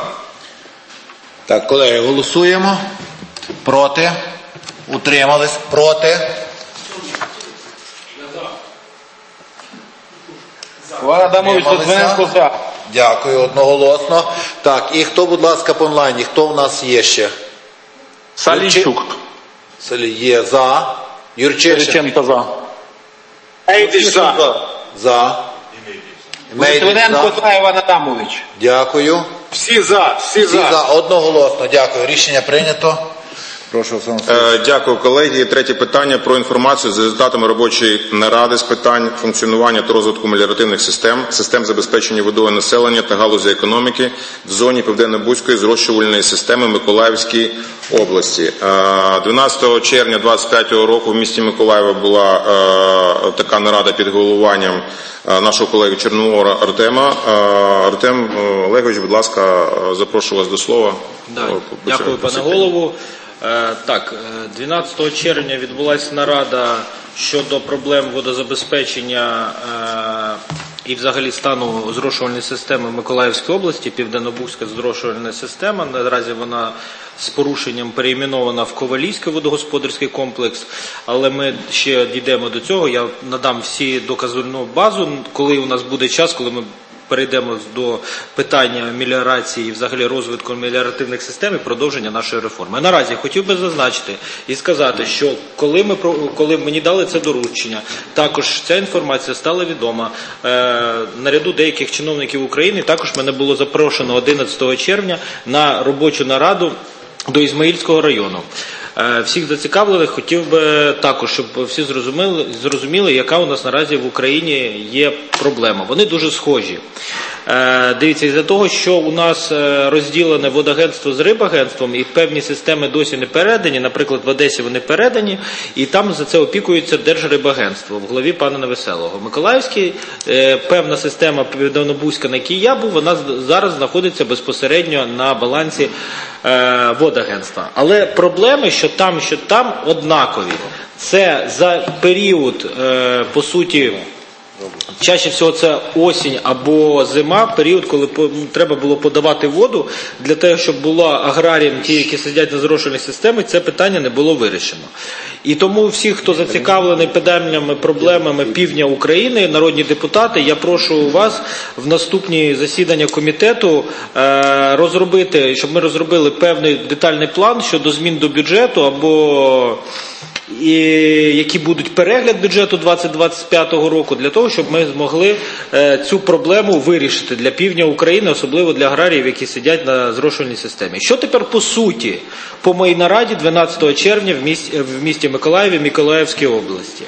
Так, колеги, голосуємо. Проти? Утримались? Проти? Іван Адамович Литвиненко за. Дякую, одноголосно. Так, і хто, будь ласка, по онлайні? Хто у нас є ще? Салійчук. Салі є за. Юрчишин за. Ейдиш за. За. Литвиненко за, Іван Адамович. Дякую. Всі за, всі, всі за. за. Одноголосно. Дякую. Рішення прийнято. Прошу, е, Дякую, колеги. Третє питання про інформацію за результатами робочої наради з питань функціонування та розвитку меліоративних систем, систем забезпечення водою населення та галузі економіки в зоні Південно-Бузької зрощувальної системи Миколаївській області. дванадцятого червня двадцять п'ятого року в місті Миколаєва була е, така нарада під головуванням нашого колеги Чорновола Артема. Артем Олегович, будь ласка, запрошую вас до слова. Да, дякую, пане голову. Так, дванадцятого червня відбулася нарада щодо проблем водозабезпечення і взагалі стану зрошувальної системи Миколаївської області, Південно-Бузька зрошувальна система. Наразі вона з порушенням переіменована в Ковалівський водогосподарський комплекс, але ми ще дійдемо до цього. Я надам всі доказову базу, коли у нас буде час, коли ми перейдемо до питання меліорації і взагалі розвитку меліоративних систем і продовження нашої реформи. Наразі хотів би зазначити і сказати, що коли, ми, коли мені дали це доручення, також ця інформація стала відома. Е, наряду деяких чиновників України також мене було запрошено одинадцятого червня на робочу нараду до Ізмаїльського району. Всіх зацікавлених хотів би також, щоб всі зрозуміли, зрозуміли, яка у нас наразі в Україні є проблема. Вони дуже схожі. Дивіться, із-за того, що у нас розділене водагентство з рибагентством і певні системи досі не передані, наприклад, в Одесі вони передані, і там за це опікується Держрибагентство в главі пана Невеселого. Миколаївський, певна система Південно-Бузька, на якій я був, вона зараз знаходиться безпосередньо на балансі водагентства. Але проблеми, що там, що там, однакові. Це за період, по суті, Чаще всього це осінь або зима, період, коли треба було подавати воду, для того, щоб було аграріям, ті, які сидять на зрошувальній системі, це питання не було вирішено. І тому всі, хто зацікавлений питаннями, проблемами півдня України, народні депутати, я прошу вас в наступні засідання комітету розробити, щоб ми розробили певний детальний план щодо змін до бюджету або і які будуть перегляд бюджету двадцять двадцять п'ятого року, для того, щоб ми змогли е, цю проблему вирішити для півдня України, особливо для аграріїв, які сидять на зрошувальній системі. Що тепер по суті по моїй нараді дванадцятого червня в місті, в місті Миколаєві, Миколаївській області?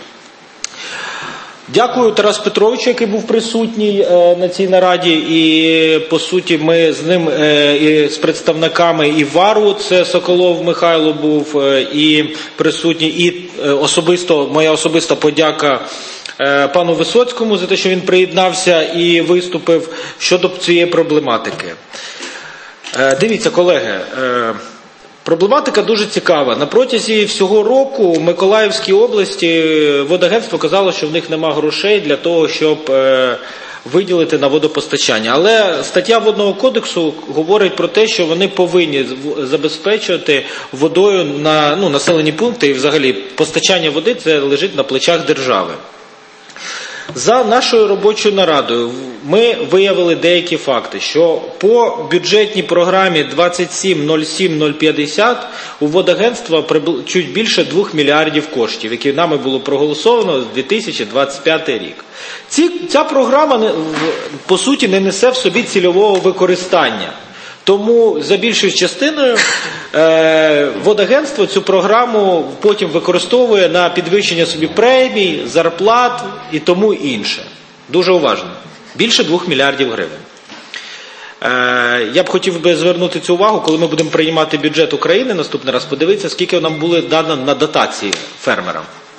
Дякую Тарасу Петровичу, який був присутній е, на цій нараді, і по суті ми з ним е, і з представниками і ВАРу, це Соколов Михайло був, е, і присутній, і е, особисто, моя особиста подяка е, пану Висоцькому за те, що він приєднався і виступив щодо цієї проблематики. Е, дивіться, колеги, е, проблематика дуже цікава. На протязі всього року в Миколаївській області водагентство казало, що в них нема грошей для того, щоб е, виділити на водопостачання. Але стаття Водного кодексу говорить про те, що вони повинні забезпечувати водою на ну, населені пункти, і взагалі постачання води це лежить на плечах держави. За нашою робочою нарадою ми виявили деякі факти, що по бюджетній програмі двадцять сім нуль сім нуль п'ятдесят у водагентства чуть більше двох мільярдів коштів, які нами було проголосовано в дві тисячі двадцять п'ятий рік. Ці, ця програма, по суті, не несе в собі цільового використання. Тому за більшою частиною е, водагентство цю програму потім використовує на підвищення собі премій, зарплат і тому інше. Дуже уважно. Більше двох мільярдів гривень. Е, я б хотів би звернути цю увагу, коли ми будемо приймати бюджет України наступний раз, подивитися, скільки нам було дано на дотації фермерам.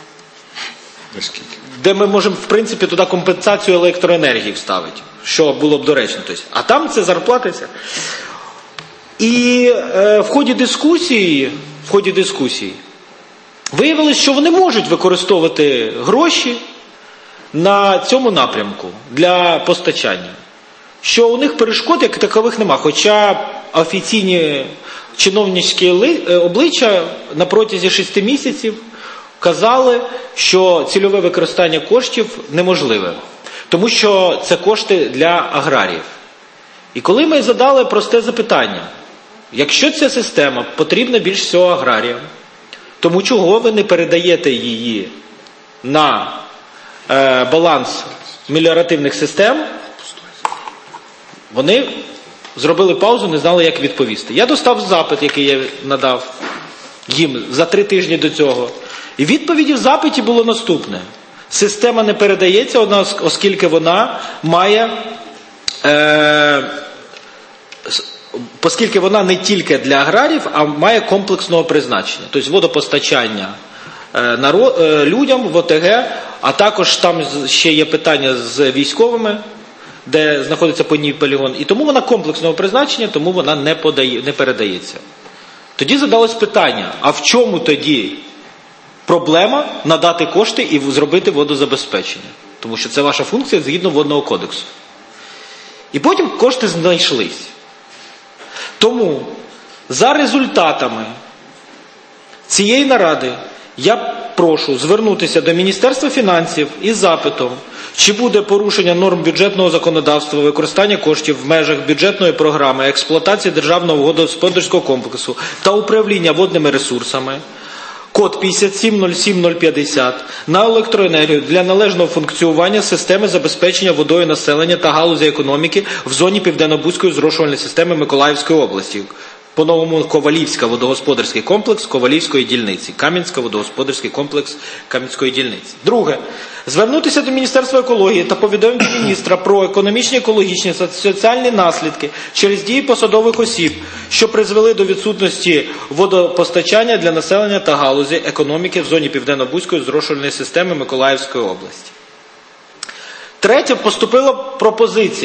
Де ми можемо, в принципі, туди компенсацію електроенергії вставити, що було б доречно. Тобто, а там це зарплатиться. І е, в ході дискусії, в ході дискусії виявилось, що вони можуть використовувати гроші на цьому напрямку для постачання. Що у них перешкод як такових нема, хоча офіційні чиновницькі обличчя на протязі шести місяців казали, що цільове використання коштів неможливе, тому що це кошти для аграріїв. І коли ми задали просте запитання, якщо ця система потрібна більш всього аграріям, тому чого ви не передаєте її на е, баланс меліоративних систем, вони зробили паузу, не знали, як відповісти. Я достав запит, який я надав їм за три тижні до цього. І відповіді в запиті було наступне. Система не передається, оскільки вона має... Е, оскільки вона не тільки для аграріїв, а має комплексного призначення. Тобто водопостачання людям в О Те Ге, а також там ще є питання з військовими, де знаходиться по ній полігон. І тому вона комплексного призначення, тому вона не, подає, не передається. Тоді задалось питання, а в чому тоді проблема надати кошти і зробити водозабезпечення? Тому що це ваша функція згідно Водного кодексу. І потім кошти знайшлись. Тому за результатами цієї наради я прошу звернутися до Міністерства фінансів із запитом, чи буде порушення норм бюджетного законодавства, використання коштів в межах бюджетної програми, експлуатації державного водогосподарського комплексу та управління водними ресурсами, код п'ятдесят сім нуль сім нуль п'ятдесят, на електроенергію для належного функціонування системи забезпечення водою населення та галузі економіки в зоні Південно-Бузької зрошувальної системи Миколаївської області. По-новому Ковалівська водогосподарський комплекс Ковалівської дільниці. Кам'янська водогосподарський комплекс Кам'янської дільниці. Друге. Звернутися до Міністерства екології та повідомити міністра про економічні, екологічні та соціальні наслідки через дії посадових осіб, що призвели до відсутності водопостачання для населення та галузі економіки в зоні Південно-Бузької зрошувальної системи Миколаївської області. Третє. Поступила пропозиція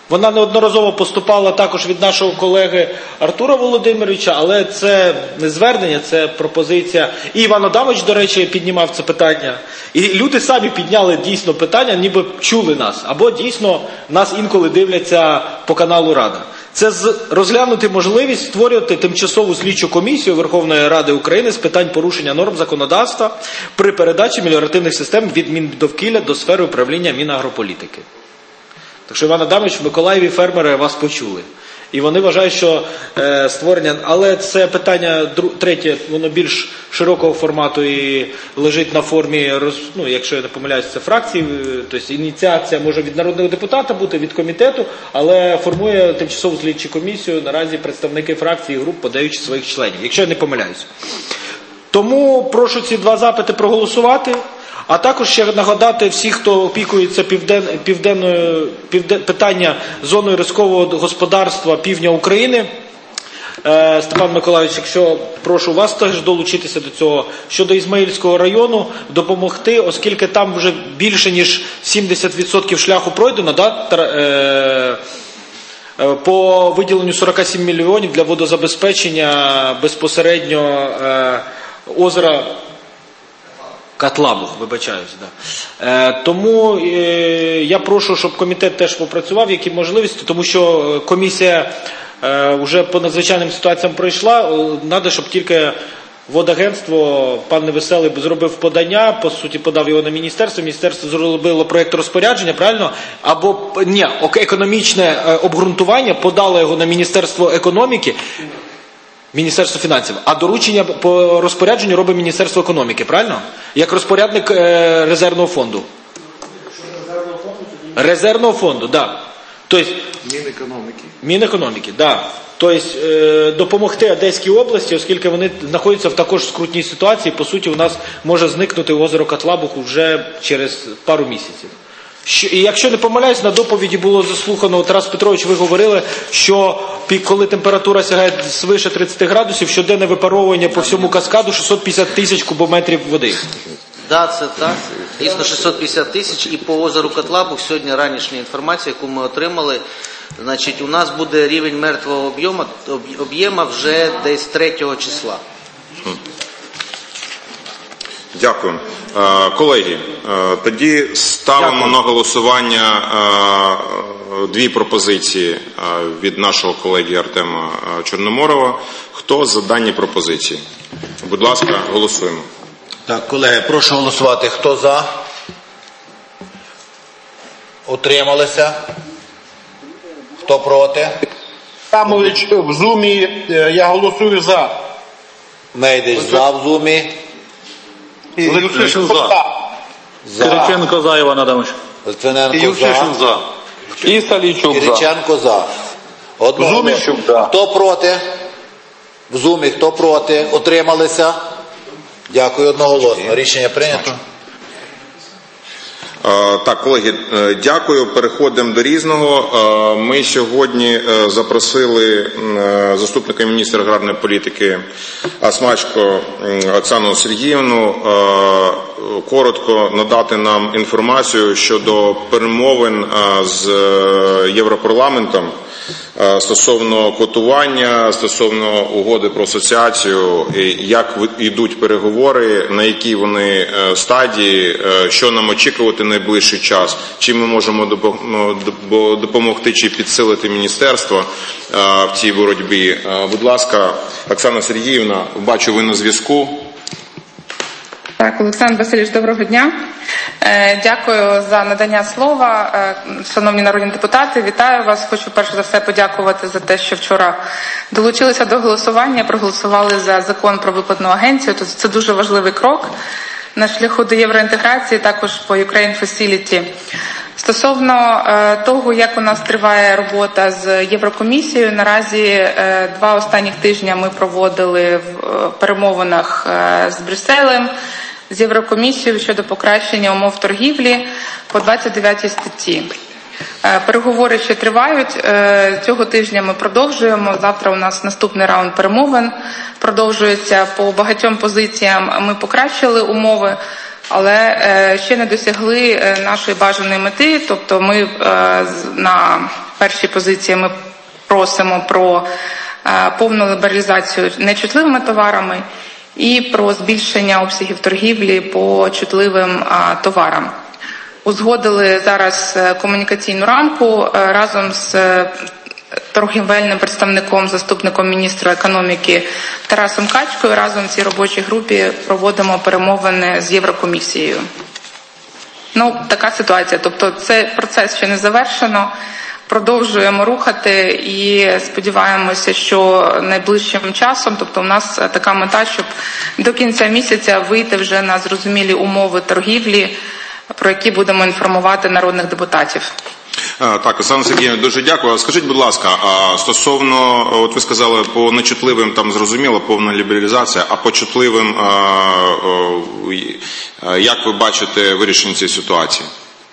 Вона неодноразово поступала також від нашого колеги Артура Володимировича, але це не звернення, це пропозиція. І Іван Адамович, до речі, піднімав це питання. І люди самі підняли дійсно питання, ніби чули нас. Або дійсно нас інколи дивляться по каналу Рада. Це розглянути можливість створювати тимчасову слідчу комісію Верховної Ради України з питань порушення норм законодавства при передачі меліоративних систем від Міндовкілля до сфери управління Мінагрополітики. Так що, Іван Адамович, в Миколаєві фермери вас почули. І вони вважають, що е, створення... Але це питання, дру... третє, воно більш широкого формату і лежить на формі, роз... ну, якщо я не помиляюсь, це фракції, тобто ініціація може від народного депутата бути, від комітету, але формує тимчасову слідчу комісію наразі представники фракцій і груп, подаючи своїх членів, якщо я не помиляюсь. Тому прошу ці два запити проголосувати. А також ще нагадати всіх, хто опікується півден, південною, півден, питання зоною рискового господарства півдня України. Е, Степан Миколаївич, якщо прошу вас теж долучитися до цього, щодо Ізмаїльського району, допомогти, оскільки там вже більше ніж сімдесят відсотків шляху пройдено, да, е, е, по виділенню сорок сім мільйонів для водозабезпечення безпосередньо е, озера Катлабух, вибачаюсь. Да. Е, тому е, я прошу, щоб комітет теж попрацював, які можливості, тому що комісія е, вже по надзвичайним ситуаціям пройшла. Треба, щоб тільки водагентство, пан Невеселий зробив подання, по суті подав його на міністерство, міністерство зробило проєкт розпорядження, правильно? Або, ні, економічне обґрунтування, подало його на Міністерство економіки, Міністерство фінансів, а доручення по розпорядженню робить Міністерство економіки, правильно? Як розпорядник е, резервного фонду. Резервного фонду, так. Да. Тобто, Мінекономіки. Мінекономіки, так. Да. Тобто, е, допомогти Одеській області, оскільки вони знаходяться в також скрутній ситуації, по суті, у нас може зникнути озеро Катлабух вже через пару місяців. І якщо не помиляюсь, на доповіді було заслухано, Тарас Петрович, ви говорили, що коли температура сягає свише тридцять градусів, щоденне випаровування по всьому каскаду шістсот п'ятдесят тисяч кубометрів води. Так, це так. Дійсно шістсот п'ятдесят тисяч. І по озеру Катлабух сьогодні ранішня інформація, яку ми отримали, значить, у нас буде рівень мертвого об'єму, об'єма вже десь третього числа. Дякую. Колеги, тоді ставимо Дякую. на голосування дві пропозиції від нашого колеги Артема Чорноморова. Хто за дані пропозиції? Будь ласка, голосуємо. Так, колеги, прошу голосувати. Хто за? Утрималися? Хто проти? Тамович, в Зумі я голосую за. Мейдич за в Зумі. Юрчишин за. За. Кириченко за, Іван Адамович. Литвиненко за. за. І Салійчук за. Кириченко за. Одного. Зумі, за. Хто проти? В Зумі хто проти? Утрималися? Дякую одноголосно. Рішення прийнято. Так, колеги, дякую. Переходимо до різного. Ми сьогодні запросили заступника міністра аграрної політики Смачко Оксану Сергіївну коротко надати нам інформацію щодо перемовин з Європарламентом стосовно квотування, стосовно угоди про асоціацію, як йдуть переговори, на якій вони стадії, що нам очікувати найближчий час, чим ми можемо допомогти чи підсилити міністерство в цій боротьбі. Будь ласка, Оксана Сергіївна, бачу, ви на зв'язку. Так, Олександр Васильович, доброго дня. Дякую за надання слова. Шановні народні депутати, вітаю вас. Хочу перш за все подякувати за те, що вчора долучилися до голосування, проголосували за закон про виплатну агенцію. Це дуже важливий крок на шляху до євроінтеграції, також по Ukraine Facility. Стосовно того, як у нас триває робота з Єврокомісією, наразі два останніх тижня ми проводили в перемовинах з Брюсселем, з Єврокомісією щодо покращення умов торгівлі по двадцять дев'ятій статті. Переговори ще тривають. Цього тижня ми продовжуємо. Завтра у нас наступний раунд перемовин. Продовжується по багатьом позиціям. Ми покращили умови, але ще не досягли нашої бажаної мети. Тобто ми на першій позиції ми просимо про повну лібералізацію нечутливими товарами і про збільшення обсягів торгівлі по чутливим товарам. Узгодили зараз комунікаційну рамку разом з торгівельним представником, заступником міністра економіки Тарасом Качкою. Разом в цій робочій групі проводимо перемовини з Єврокомісією. Ну, така ситуація. Тобто цей процес ще не завершено. Продовжуємо рухати і сподіваємося, що найближчим часом, тобто у нас така мета, щоб до кінця місяця вийти вже на зрозумілі умови торгівлі, про які будемо інформувати народних депутатів. Так, Оксана Сергіївна, дуже дякую. Скажіть, будь ласка, стосовно, от ви сказали, по нечутливим там зрозуміло, повна лібералізація, а по чутливим, як ви бачите вирішення цієї ситуації?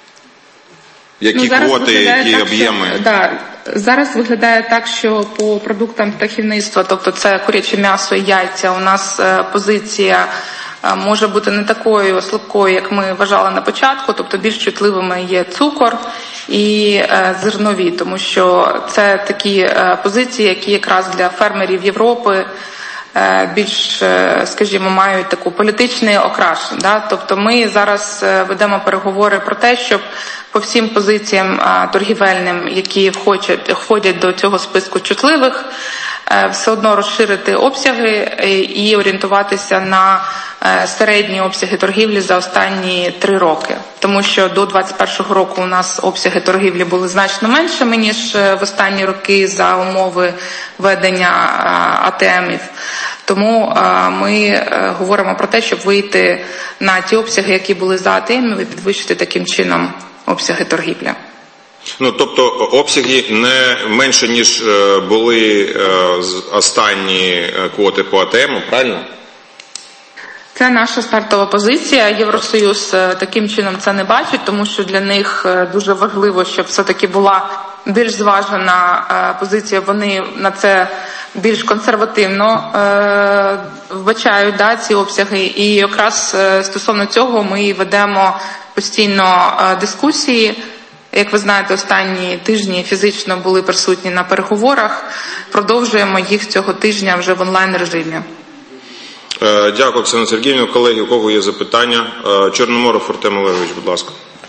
Які ну, квоти, які об'єми? Да, зараз виглядає так, що по продуктам птахівництва, тобто це куряче м'ясо і яйця, у нас позиція може бути не такою слабкою, як ми вважали на початку, тобто більш чутливими є цукор і зернові, тому що це такі позиції, які якраз для фермерів Європи більш, скажімо, мають таку політичний окрас. Да? Тобто ми зараз ведемо переговори про те, щоб по всім позиціям торгівельним, які входять, входять до цього списку чутливих, все одно розширити обсяги і орієнтуватися на середні обсяги торгівлі за останні три роки. Тому що до двадцять першого року у нас обсяги торгівлі були значно меншими, ніж в останні роки за умови ведення А Те Емів. Тому ми говоримо про те, щоб вийти на ті обсяги, які були за А Те Емів, і підвищити таким чином обсяги торгівлі. Ну, тобто обсяги не менше, ніж були останні квоти по А Те Ему, правильно? Це наша стартова позиція. Євросоюз таким чином це не бачить, тому що для них дуже важливо, щоб все-таки була більш зважена позиція. Вони на це більш консервативно вбачають, да, ці обсяги. І якраз стосовно цього ми ведемо постійно дискусії. Як ви знаєте, останні тижні фізично були присутні на переговорах. Продовжуємо їх цього тижня вже в онлайн-режимі. Дякую, Оксана Сергіївна. Колеги, у кого є запитання? Чорноморов Артем Олегович, будь ласка.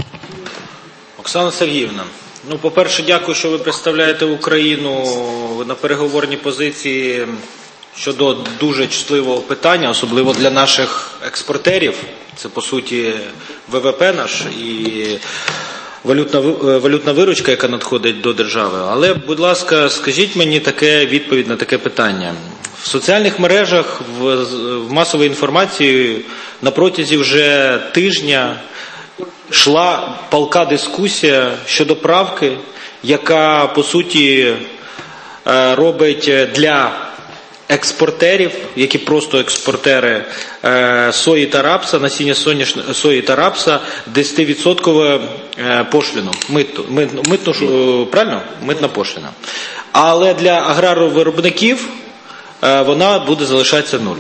Оксана Сергіївна, ну, по-перше, дякую, що ви представляєте Україну на переговорній позиції щодо дуже чутливого питання, особливо для наших експортерів. Це, по суті, Ве Ве Пе наш і валютна, валютна виручка, яка надходить до держави. Але, будь ласка, скажіть мені таке відповідь на таке питання. В соціальних мережах, в, в масовій інформації на протязі вже тижня йшла палка дискусія щодо правки, яка, по суті, робить для експортерів, які просто експортери сої та рапса, насіння сої та рапса, десятивідсоткове пошліну, митну, митну, митну, правильно? Митна пошліна. Але для аграровиробників вона буде залишатися нуль.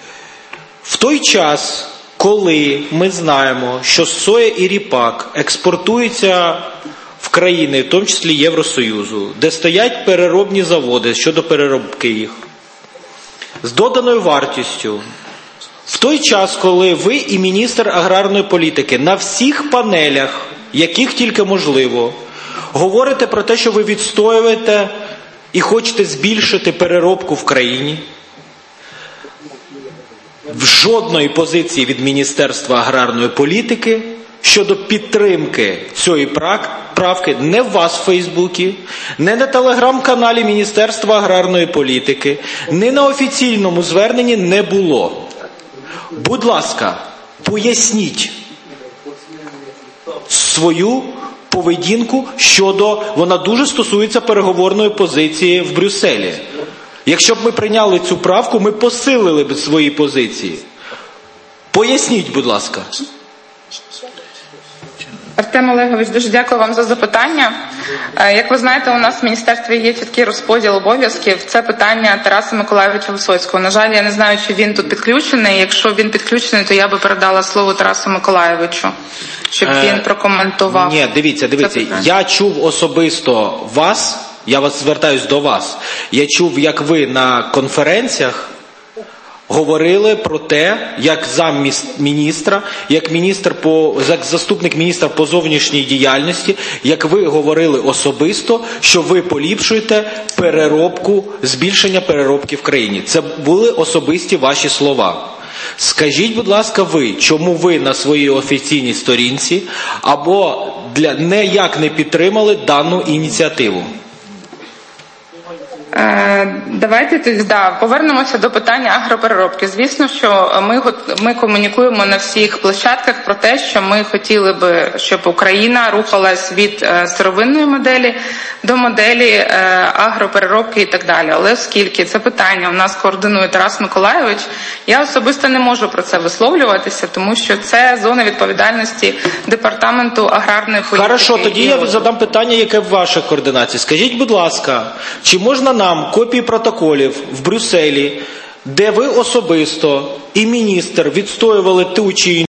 В той час, коли ми знаємо, що соя і ріпак експортуються в країни, в тому числі Євросоюзу, де стоять переробні заводи щодо переробки їх, з доданою вартістю, в той час, коли ви і міністр аграрної політики на всіх панелях, яких тільки можливо, говорите про те, що ви відстоюєте і хочете збільшити переробку в країні, в жодної позиції від Міністерства аграрної політики щодо підтримки цієї правки не в вас в Фейсбуці, не на телеграм-каналі Міністерства аграрної політики, не на офіційному зверненні не було. Будь ласка, поясніть свою поведінку щодо, вона дуже стосується переговорної позиції в Брюсселі. Якщо б ми прийняли цю правку, ми посилили б свої позиції. Поясніть, будь ласка. Артем Олегович, дуже дякую вам за запитання. Як ви знаєте, у нас в міністерстві є чіткий розподіл обов'язків. Це питання Тараса Миколайовича Висоцького. На жаль, я не знаю, чи він тут підключений. Якщо він підключений, то я би передала слово Тарасу Миколайовичу, щоб він прокоментував. Ні, дивіться, дивіться. Я чув особисто вас, я вас звертаюсь до вас. Я чув, як ви на конференціях говорили про те, як замміністра, як міністр по як заступник міністра по зовнішній діяльності, як ви говорили особисто, що ви поліпшуєте переробку, збільшення переробки в країні. Це були особисті ваші слова. Скажіть, будь ласка, ви, чому ви на своїй офіційній сторінці або для ніяк не підтримали дану ініціативу? Давайте тоді, да, повернемося до питання агропереробки. Звісно, що ми, ми комунікуємо на всіх площадках про те, що ми хотіли би, щоб Україна рухалась від е, сировинної моделі до моделі е, агропереробки і так далі. Але оскільки це питання у нас координує Тарас Миколайович, я особисто не можу про це висловлюватися, тому що це зона відповідальності Департаменту аграрної політики. Хорошо, тоді я задам питання, яке в ваших координаціях. Скажіть, будь ласка, чи можна нам копії протоколів в Брюсселі, де ви особисто і міністр відстоювали ту чи іншу